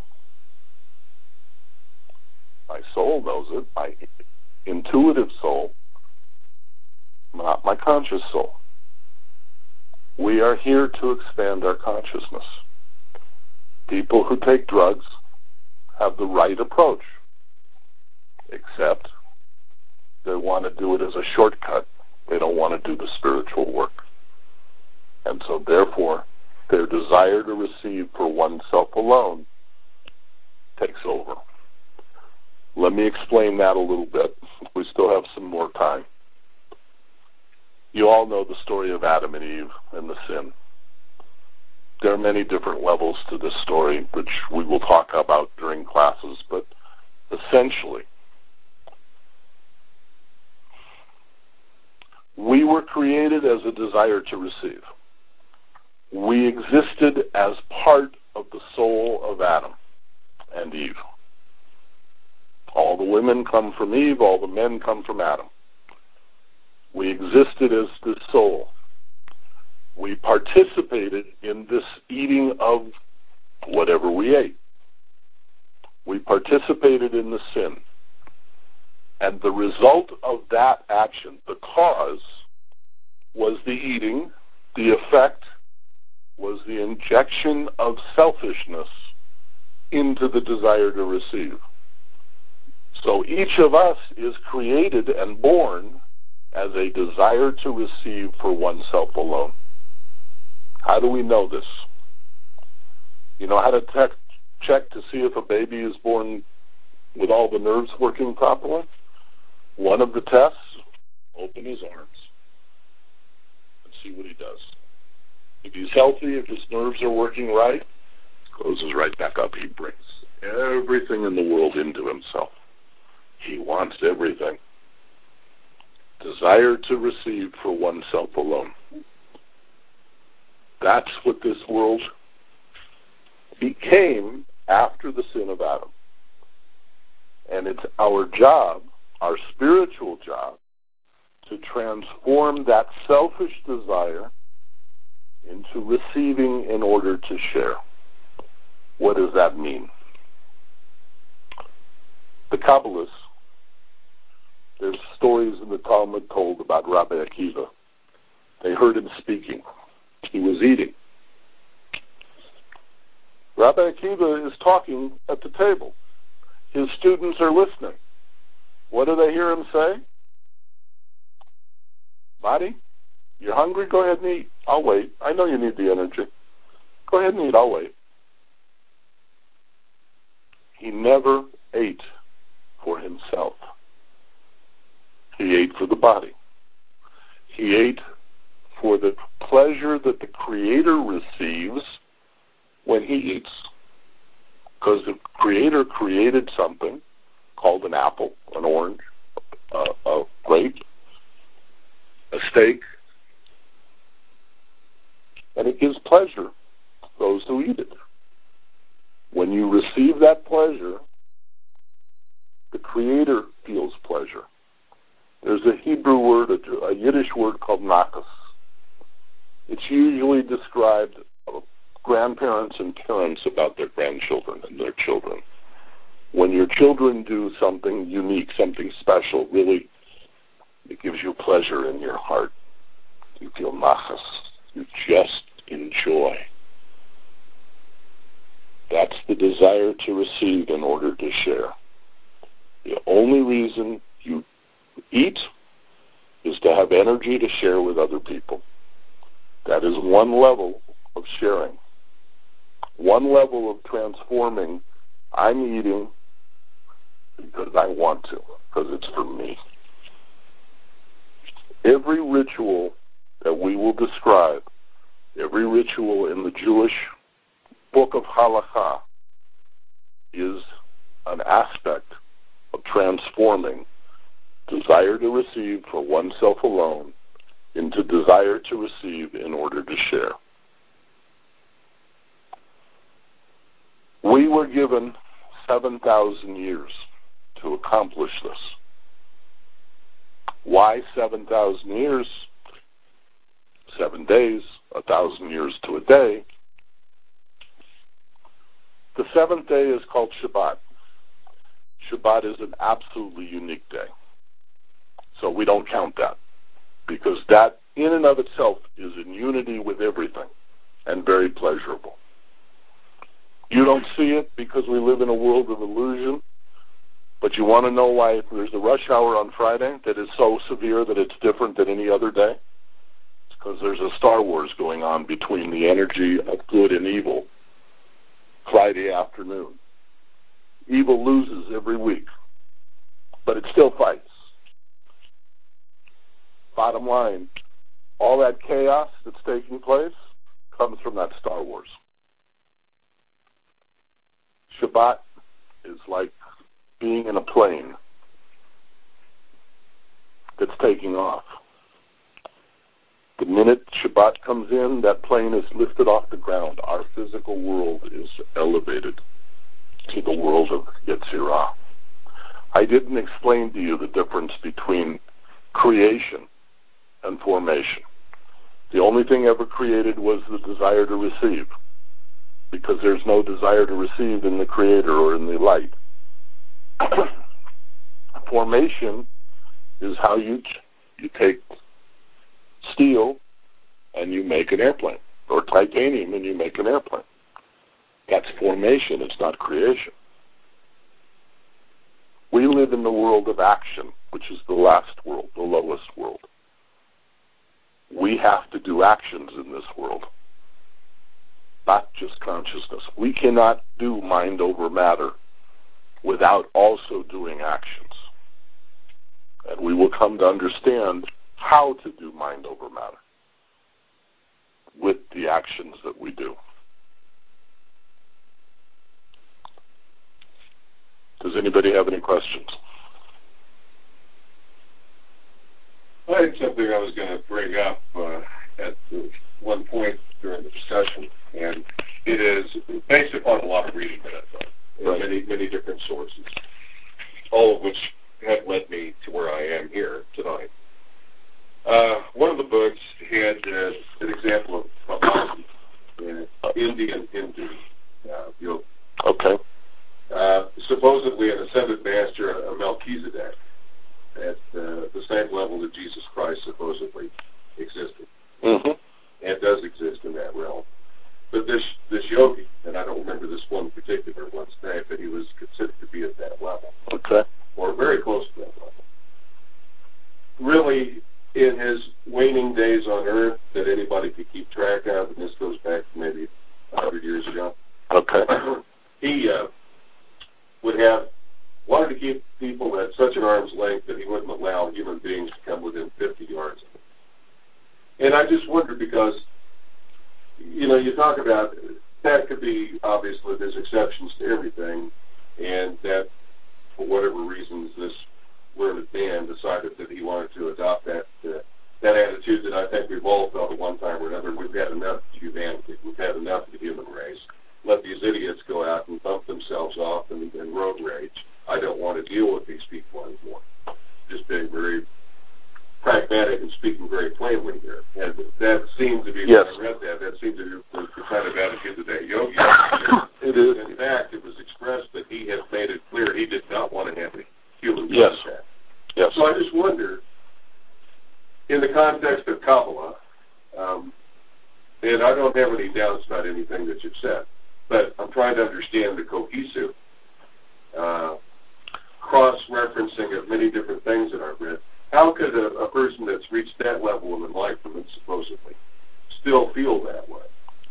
My soul knows it, my intuitive soul, not my conscious soul. We are here to expand our consciousness. People who take drugs have the right approach, except they want to do it as a shortcut. They don't want to do the spiritual work. And so therefore, their desire to receive for oneself alone takes over. Let me explain that a little bit. We still have some more time. You all know the story of Adam and Eve and the sin. There are many different levels to this story, which we will talk about during classes, but essentially, we were created as a desire to receive. We existed as part of the soul of Adam and Eve. All the women come from Eve, all the men come from Adam. We existed as the soul. We participated in this eating of whatever we ate. We participated in the sin. And the result of that action, the cause, was the eating. The effect was the injection of selfishness into the desire to receive. So each of us is created and born as a desire to receive for oneself alone. How do we know this? You know how to te- check to see if a baby is born with all the nerves working properly? One of the tests, open his arms and see what he does. If he's healthy, if his nerves are working right, closes right back up. He brings everything in the world into himself. He wants everything. Desire to receive for oneself alone. That's what this world became after the sin of Adam. And it's our job, our spiritual job, to transform that selfish desire into receiving in order to share. What does that mean? The Kabbalists, there's stories in the Talmud told about Rabbi Akiva. They heard him speaking. He was eating. Rabbi Akiva is talking at the table. His students are listening. What do they hear him say? Marty, you're hungry? Go ahead and eat. I'll wait. I know you need the energy. Go ahead and eat. I'll wait. He never ate for himself. He ate for the body. He ate for the pleasure that the Creator receives when he eats. Because the Creator created something called an apple, an orange, a, a grape, a steak, and it gives pleasure to those who eat it. When you receive that pleasure, the Creator feels pleasure. There's a Hebrew word, a, a Yiddish word called nakas. It's usually described of grandparents and parents about their grandchildren and their children. When your children do something unique, something special, really, it gives you pleasure in your heart. You feel nakas. You just enjoy. That's the desire to receive in order to share. The only reason you eat is to have energy to share with other people. That is one level of sharing. One level of transforming. I'm eating because I want to, because it's for me. Every ritual that we will describe, every ritual in the Jewish book of Halakha is an aspect of transforming desire to receive for oneself alone into desire to receive in order to share. We were given seven thousand years to accomplish this. Why seven thousand years? Seven days, a thousand years to a day. The seventh day is called Shabbat. Shabbat is an absolutely unique day. So we don't count that, because that in and of itself is in unity with everything and very pleasurable. You don't see it because we live in a world of illusion, but you want to know why there's a rush hour on Friday that is so severe that it's different than any other day? It's because there's a Star Wars going on between the energy of good and evil Friday afternoon. Evil loses every week, but it still fights. Bottom line, all that chaos that's taking place comes from that Star Wars. Shabbat is like being in a plane that's taking off. The minute Shabbat comes in, that plane is lifted off the ground. Our physical world is elevated to the world of Yetzirah. I didn't explain to you the difference between creation and formation. The only thing ever created was the desire to receive, because there's no desire to receive in the Creator or in the light. Formation is how you you take steel and you make an airplane, or titanium and you make an airplane. That's formation, it's not creation. We live in the world of action, which is the last world, the lowest world. We have to do actions in this world, not just consciousness. We cannot do mind over matter without also doing actions. And we will come to understand how to do mind over matter with the actions that we do. Does anybody have any questions? I had something I was going to bring up uh, at one point during the discussion, and it is based upon a lot of reading that I've done, right. many, many different sources, all of which have led me to where I am here tonight. Uh, one of the books had uh, an example of Bhakti, an Indian Hindu uh, yoga. Okay. Uh, supposedly an ascended master, a Melchizedek, at uh, the same level that Jesus Christ supposedly existed, mm-hmm. and does exist in that realm. But this this yogi, and I don't remember this one particular one's name, but he was considered to be at that level, okay, or very close to that level. Really, in his waning days on Earth, that anybody could keep track of, and this goes back to maybe a hundred years ago. Okay. he uh, would have wanted to keep people at such an arm's length that he wouldn't allow human beings to come within fifty yards of him. And I I just wonder because, you know, you talk about that could be, obviously, there's exceptions to everything, and that, for whatever reasons, this learned man decided that he wanted to adopt that uh, that attitude that I think we've all felt at one time or another. We've had enough of humanity. We've had enough of the human race. Let these idiots go out and bump themselves off and, and road rage. I don't want to deal with these people anymore. Just being very pragmatic and speaking very plainly here. And that seemed to be, yes. when I read that, that seemed to be the, the kind of attitude that that yogi had. It is. In fact, it was expressed that he had made it clear he did not want to have any human yes. contact. Yes. So I just wonder, in the context of Kabbalah, um, and I don't have any doubts about anything that you've said, but I'm trying to understand the cohesive uh, cross-referencing of many different things that I've read. How could a, a person that's reached that level of enlightenment, supposedly, still feel that way?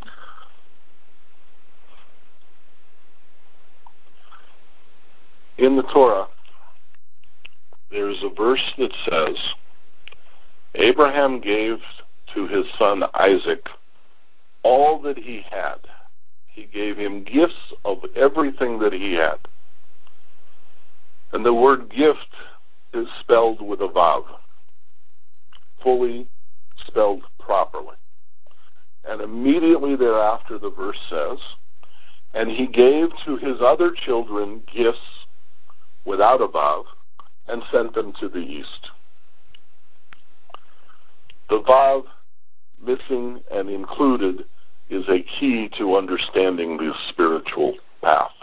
In the Torah, there is a verse that says, Abraham gave to his son Isaac all that he had. He gave him gifts of everything that he had. And the word gift is spelled with a vav, fully spelled properly. And immediately thereafter the verse says, and he gave to his other children gifts without a vav and sent them to the east. The vav, missing and included, is a key to understanding the spiritual path.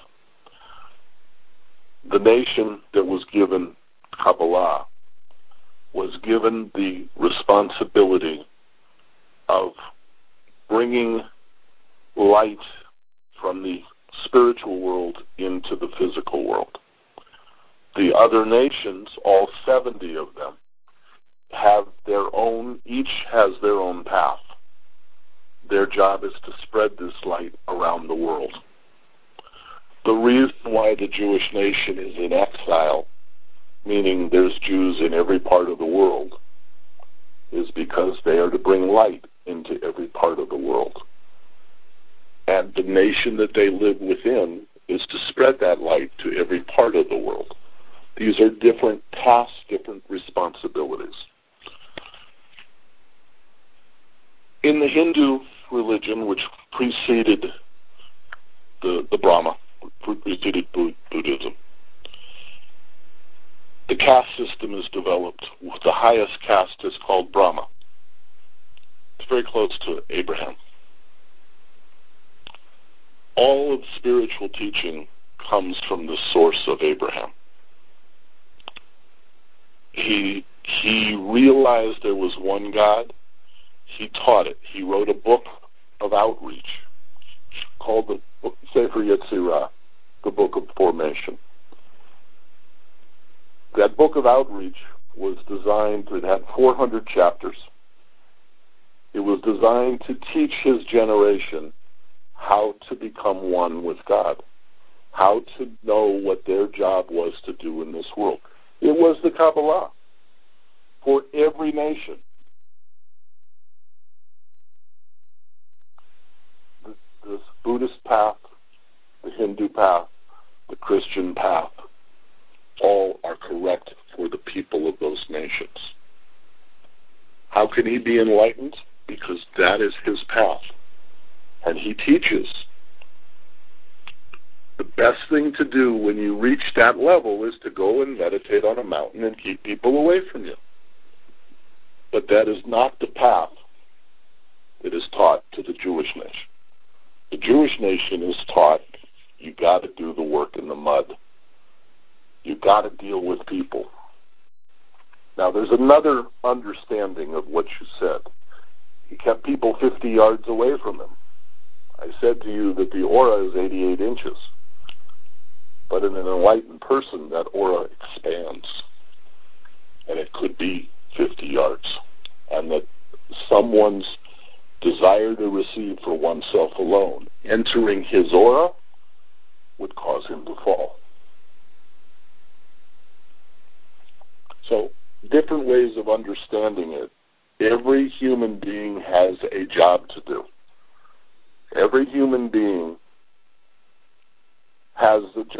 The nation that was given Kabbalah was given the responsibility of bringing light from the spiritual world into the physical world. The other nations, all seventy of them, have their own, each has their own path. Their job is to spread this light around the world. The reason why the Jewish nation is in exile, meaning there's Jews in every part of the world, is because they are to bring light into every part of the world. And the nation that they live within is to spread that light to every part of the world. These are different tasks, different responsibilities. In the Hindu religion, which preceded the, the Brahma, preceded Buddhism, the caste system is developed. The highest caste is called Brahma. It's very close to Abraham. All of spiritual teaching comes from the source of Abraham. He, he realized there was one God. He taught it. He wrote a book of outreach called the Sefer Yetzirah, the Book of Formation. That book of outreach was designed, it had four hundred chapters. It was designed to teach his generation how to become one with God, how to know what their job was to do in this world. It was the Kabbalah for every nation. The, the Buddhist path, the Hindu path, the Christian path, all are correct for the people of those nations. How can he be enlightened? Because that is his path. And he teaches. The best thing to do when you reach that level is to go and meditate on a mountain and keep people away from you. But that is not the path that is taught to the Jewish nation. The Jewish nation is taught you got to do the work in the mud. You got to deal with people. Now, there's another understanding of what you said. He kept people fifty yards away from him. I said to you that the aura is eighty-eight inches. But in an enlightened person, that aura expands. And it could be fifty yards. And that someone's desire to receive for oneself alone, entering his aura, would cause him to fall. So, different ways of understanding it. Every human being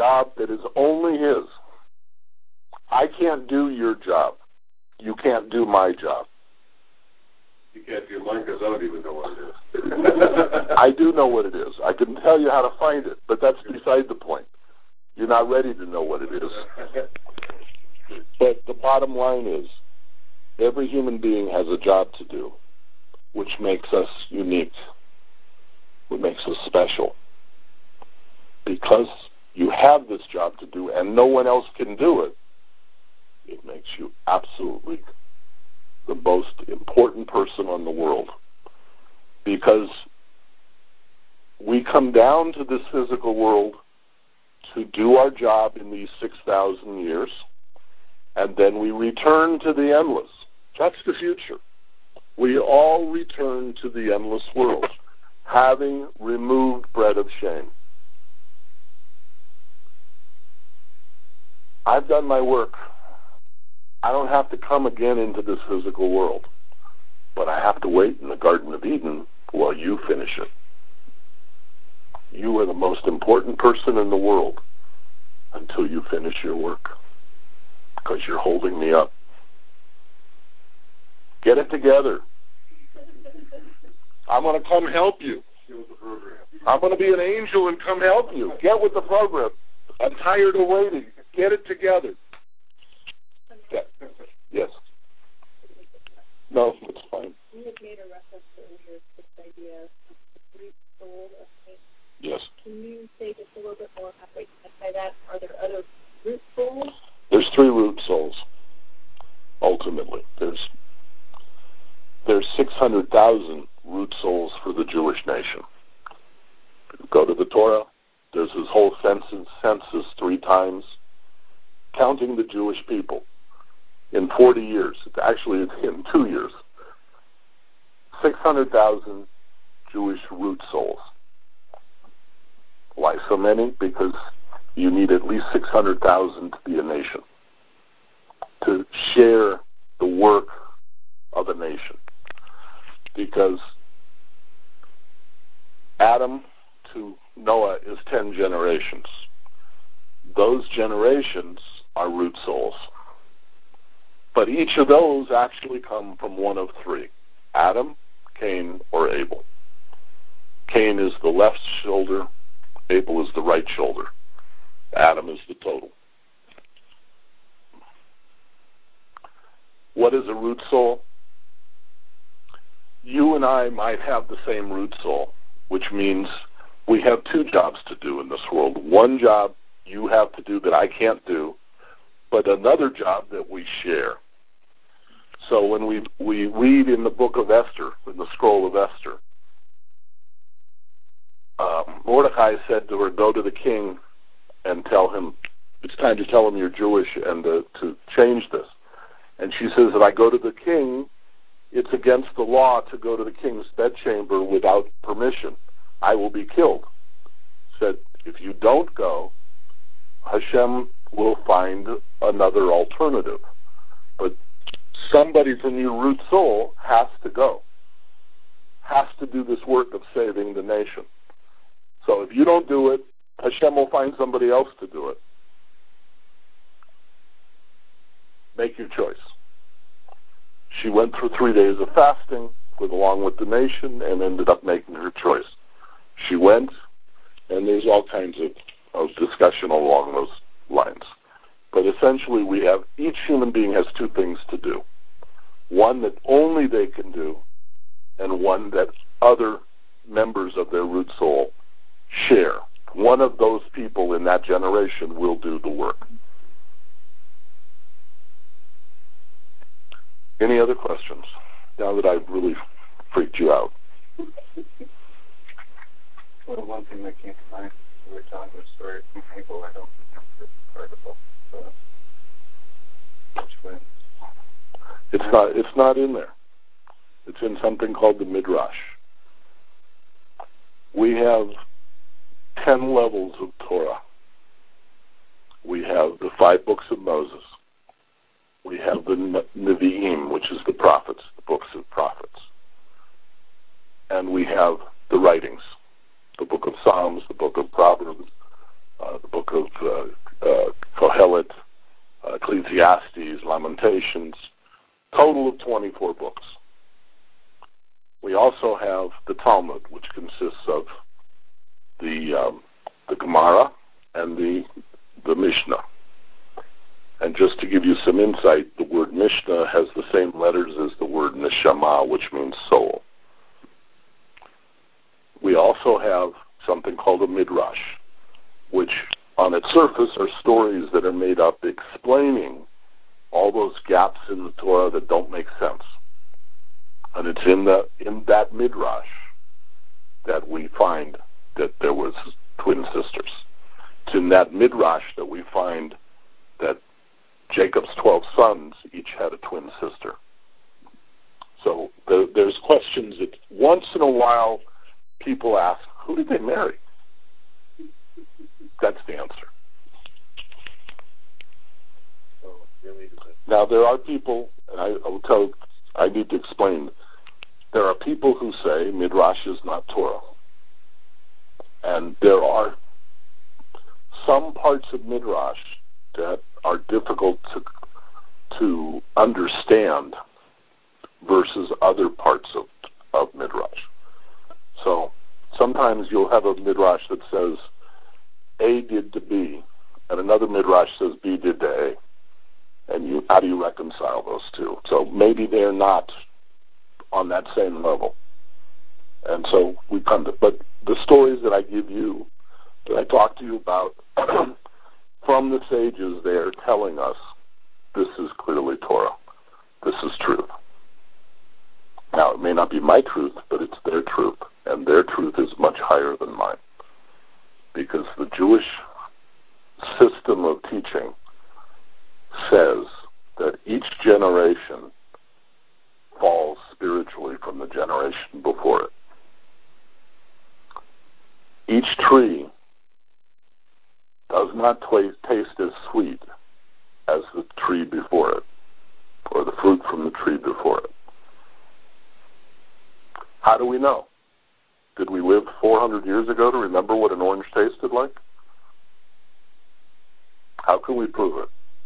job that is only his. I can't do your job. You can't do my job. You can't do mine because I don't even know what it is. I do know what it is. I can tell you how to find it, but that's beside the point. You're not ready to know what it is. But the bottom line is, every human being has a job to do, which makes us unique, what makes us special. Because you have this job to do and no one else can do it, it makes you absolutely the most important person on the world. Because we come down to this physical world to do our job in these six thousand years, and then we return to the endless. That's the future. We all return to the endless world, having removed bread of shame. I've done my work. I don't have to come again into this physical world, but I have to wait in the Garden of Eden while you finish it. You are the most important person in the world until you finish your work, because you're holding me up. Get it together. I'm going to come help you. I'm going to be an angel and come help you. Get with the program. I'm tired of waiting. Get it together. Yeah. Yes. No, it's fine. You had made a reference earlier to this idea of the root soul of faith. Yes. Can you say just a little bit more about what you meant by that? Are there other root souls? There's three root souls, ultimately. There's there's six hundred thousand root souls for the Jewish nation. Go to the Torah. There's this whole census, census three times, counting the Jewish people. In forty years, actually in two years, six hundred thousand Jewish root souls. Why so many? Because you need at least six hundred thousand to be a nation, to share the work of a nation. Because Adam to Noah is ten generations. Those generations are root souls. But each of those actually come from one of three: Adam, Cain, or Abel. Cain is the left shoulder, Abel is the right shoulder. Adam is the total. What is a root soul? You and I might have the same root soul, which means we have two jobs to do in this world. One job you have to do that I can't do, but another job that we share. So when we we read in the book of Esther, in the scroll of Esther, um, Mordecai said to her, go to the king and tell him, it's time to tell him you're Jewish and uh, to change this. And she says, if I go to the king, it's against the law to go to the king's bedchamber without permission. I will be killed. Said, if you don't go, Hashem will find another alternative. But somebody from your root soul has to go, has to do this work of saving the nation. So if you don't do it, Hashem will find somebody else to do it. Make your choice. She went through three days of fasting with, along with the nation, and ended up making her choice. She went, and there's all kinds of, of discussion along those lines. But essentially we have, each human being has two things to do. One that only they can do, and one that other members of their root soul share. One of those people in that generation will do the work. Any other questions, now that I've really freaked you out? Well, one thing that came to mind, we were telling the story from Abel, I don't remember the article, but which one? It's not, it's not in there. It's in something called the Midrash. We have ten levels of Torah. We have the five books of Moses. We have the Nevi'im, which is the prophets, the books of prophets. And we have the writings, the book of Psalms, the book of Proverbs, uh, uh, the book of uh, uh, Kohelet, uh, Ecclesiastes, Lamentations, total of twenty-four books. We also have the Talmud, which consists of the um, the Gemara and the the Mishnah. And just to give you some insight, the word Mishnah has the same letters as the word Neshama, which means soul. We also have something called a Midrash, which on its surface are stories that are made up explaining all those gaps in the Torah that don't make sense. And it's in the in that Midrash that we find that there was twin sisters. It's in that Midrash that we find that Jacob's twelve sons each had a twin sister. So the, there's questions that once in a while people ask, who did they marry? That's the answer. Now there are people, and I, I will tell, I need to explain, there are people who say Midrash is not Torah. And there are some parts of Midrash that are difficult to to understand versus other parts of, of Midrash. So sometimes you'll have a Midrash that says A did to B, and another Midrash says B did to A. And you, how do you reconcile those two? So maybe they're not on that same level. And so we come to, but the stories that I give you, that I talk to you about, from the sages, they are telling us this is clearly Torah. This is truth. Now, it may not be my truth, but it's their truth, and their truth is much higher than mine. Because the Jewish system of teaching says that each generation falls spiritually from the generation before it. Each tree does not t- taste as sweet as the tree before it, or the fruit from the tree before it. How do we know? Did we live four hundred years ago to remember what an orange tasted like? How can we prove it?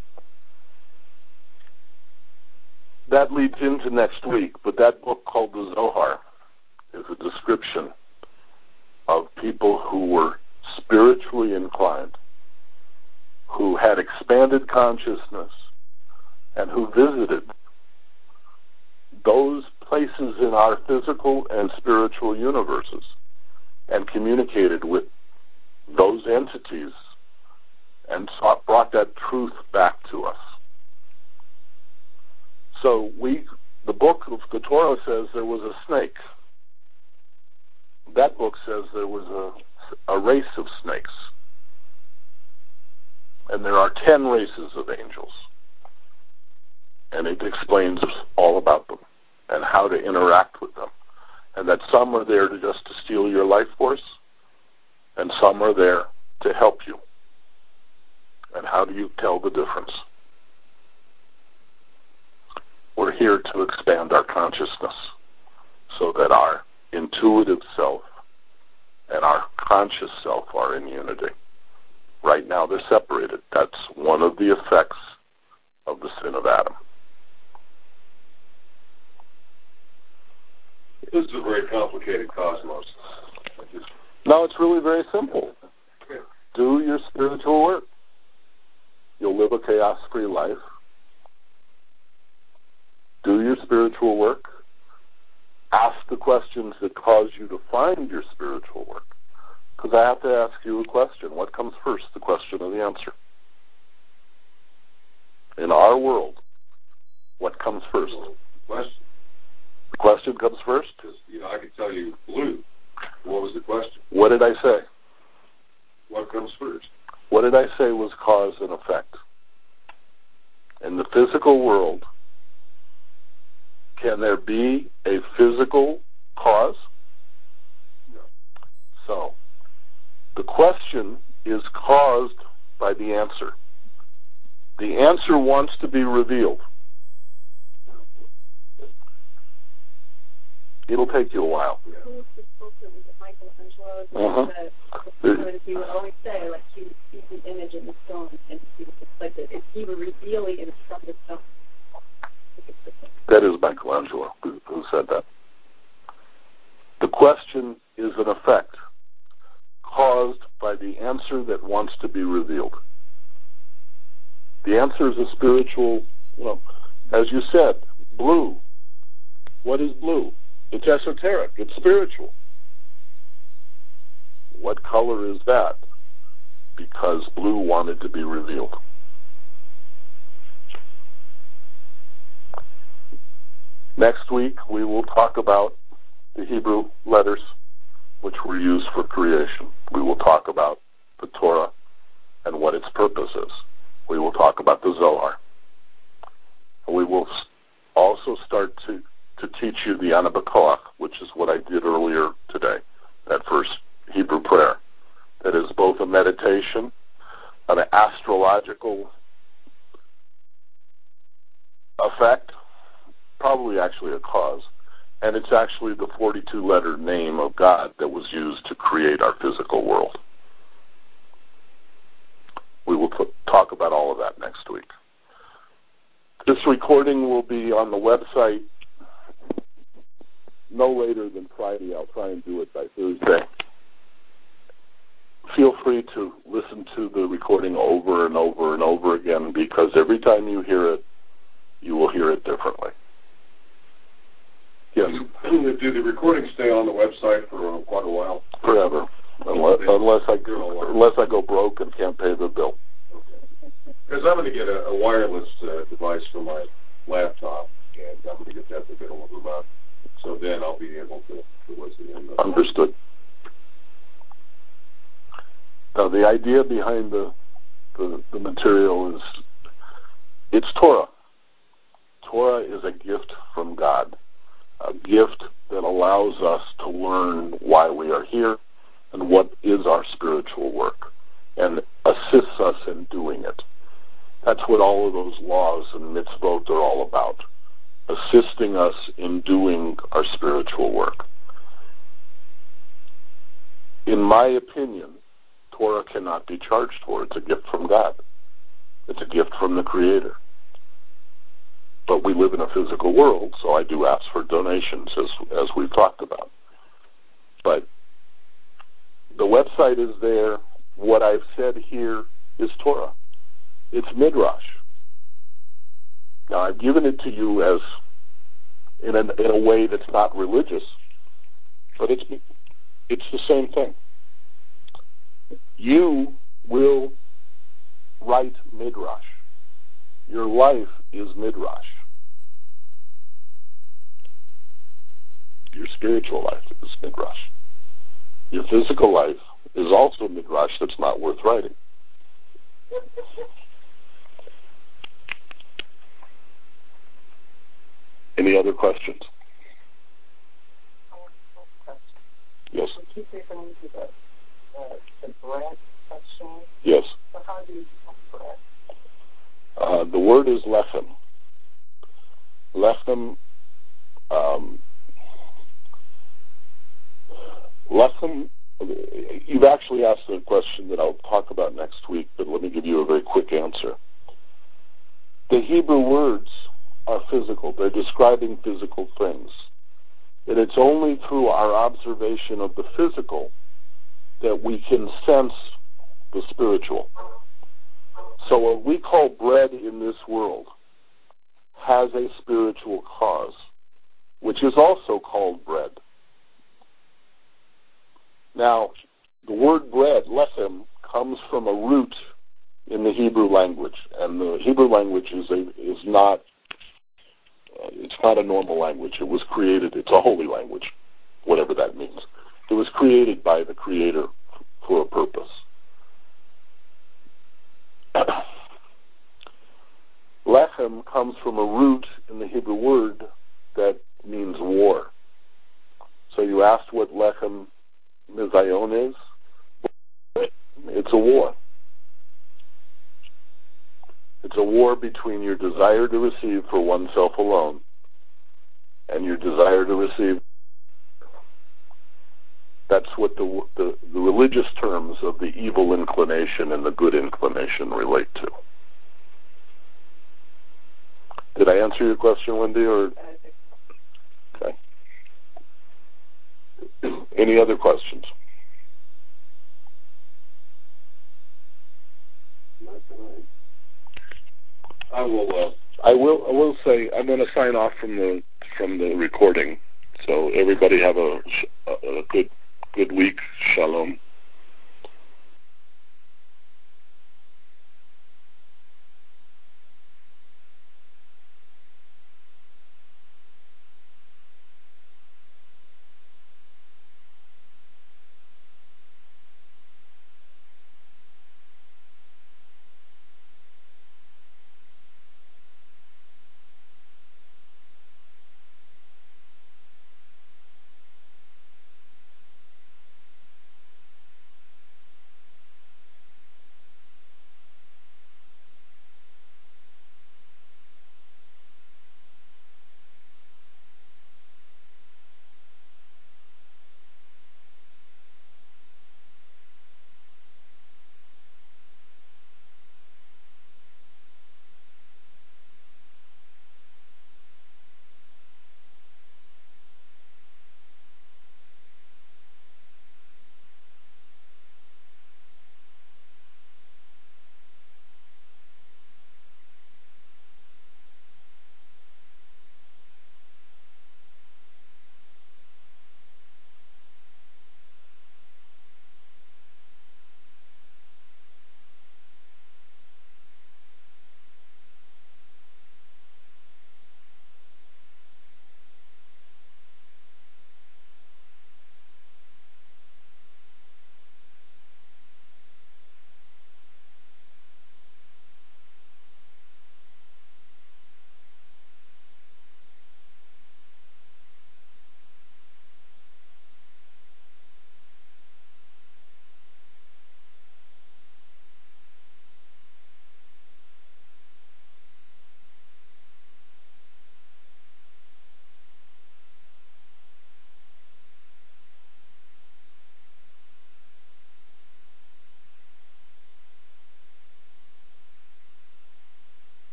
That leads into next week, but that book called the Zohar is a description of people who were spiritually inclined, who had expanded consciousness, and who visited those places in our physical and spiritual universes and communicated with those entities and sought, brought that truth back to us. So we, the book of the Torah says there was a snake. That book says there was a, a race of snakes. And there are ten races of angels. And it explains all about them and how to interact with them. And that some are there to just to steal your life force, and some are there to help you. And how do you tell the difference? We're here to expand our consciousness so that our intuitive self and our conscious self are in unity. Right now they're separated. That's one of the effects of the sin of Adam. This is a very complicated cosmos. No, it's really very simple. Do your spiritual work. You'll live a chaos-free life. Do your spiritual work. Ask the questions that cause you to find your spiritual work. Because I have to ask you a question. What comes first, the question or the answer? In our world, what comes first? The question. The question comes first? Because, you know, I could tell you blue. What was the question? What did I say? What comes first? What did I say was cause and effect? In the physical world, can there be a physical cause? No. So, the question is caused by the answer. The answer wants to be revealed. It'll take you a while. Who was the sculptor? Was it Michelangelo? Michelangelo. Uh-huh. The, he would always say, like, he would see the image in the stone, and he would just like it. He would reveal it in from the stone. That is Michelangelo who, who said that. The question is an effect caused by the answer that wants to be revealed. The answer is a spiritual, you know, as you said, blue. What is blue? It's esoteric. It's spiritual. What color is that? Because blue wanted to be revealed. Next week, we will talk about the Hebrew letters which were used for creation. We will talk about the Torah and what its purpose is. We will talk about the Zohar. We will also start to, to teach you the Ana B'Koach, which is what I did earlier today, that first Hebrew prayer. That is both a meditation, an astrological effect, probably actually a cause, and it's actually the forty-two letter name of God that was used to create our physical world. We will t- talk about all of that next week. This recording will be on the website no later than Friday. I'll try and do it by Thursday. Feel free to listen to the recording over and over and over again, because every time you hear it, you will hear it differently. Yes? Do the recordings stay on the website for quite a while? Forever, unless, unless, I, unless I go broke and can't pay the bill. Because I'm going to get a, a wireless uh, device for my laptop, and I'm going to get that the middle of the month. So then I'll be able to, to listen in. Understood. Now, the idea behind the, the, the material is, it's Torah. Torah is a gift from God, a gift that allows us to learn why we are here and what is our spiritual work, and assists us in doing it. That's what all of those laws and mitzvot are all about, assisting us in doing our spiritual work. In my opinion, Torah cannot be charged for. It's a gift from God. It's a gift from the Creator. But we live in a physical world, so I do ask for donations, as, as we've talked about. But the website is there. What I've said here is Torah. It's Midrash. Now, I've given it to you as in a, in a way that's not religious, but it's it's the same thing. You will write Midrash. Your life is Midrash. Your spiritual life is Midrash. Your physical life is also Midrash that's not worth writing. Any other questions? Yes. We keep referring to the, uh, the bread section. Yes. So how do you become bread? Uh, the word is lechem. Lechem, um, lechem, you've actually asked a question that I'll talk about next week, but let me give you a very quick answer. The Hebrew words are physical. They're describing physical things. And it's only through our observation of the physical that we can sense the spiritual. So what we call bread in this world has a spiritual cause, which is also called bread. Now, the word bread, lechem, comes from a root in the Hebrew language, and the Hebrew language is a, is not uh, it's not a normal language. It was created. It's a holy language, whatever that means. It was created by the Creator for a purpose. Lechem comes from a root in the Hebrew word that means war. So you asked what lechem mizayon is? It's a war. It's a war between your desire to receive for oneself alone and your desire to receive. That's that's what the, the, the religious terms of the evil inclination and the good inclination relate to. Did I answer your question, Wendy? Or okay. Any other questions? I will. Uh, I will. I will say I'm going to sign off from the from the recording. So everybody have a a good good week. Shalom.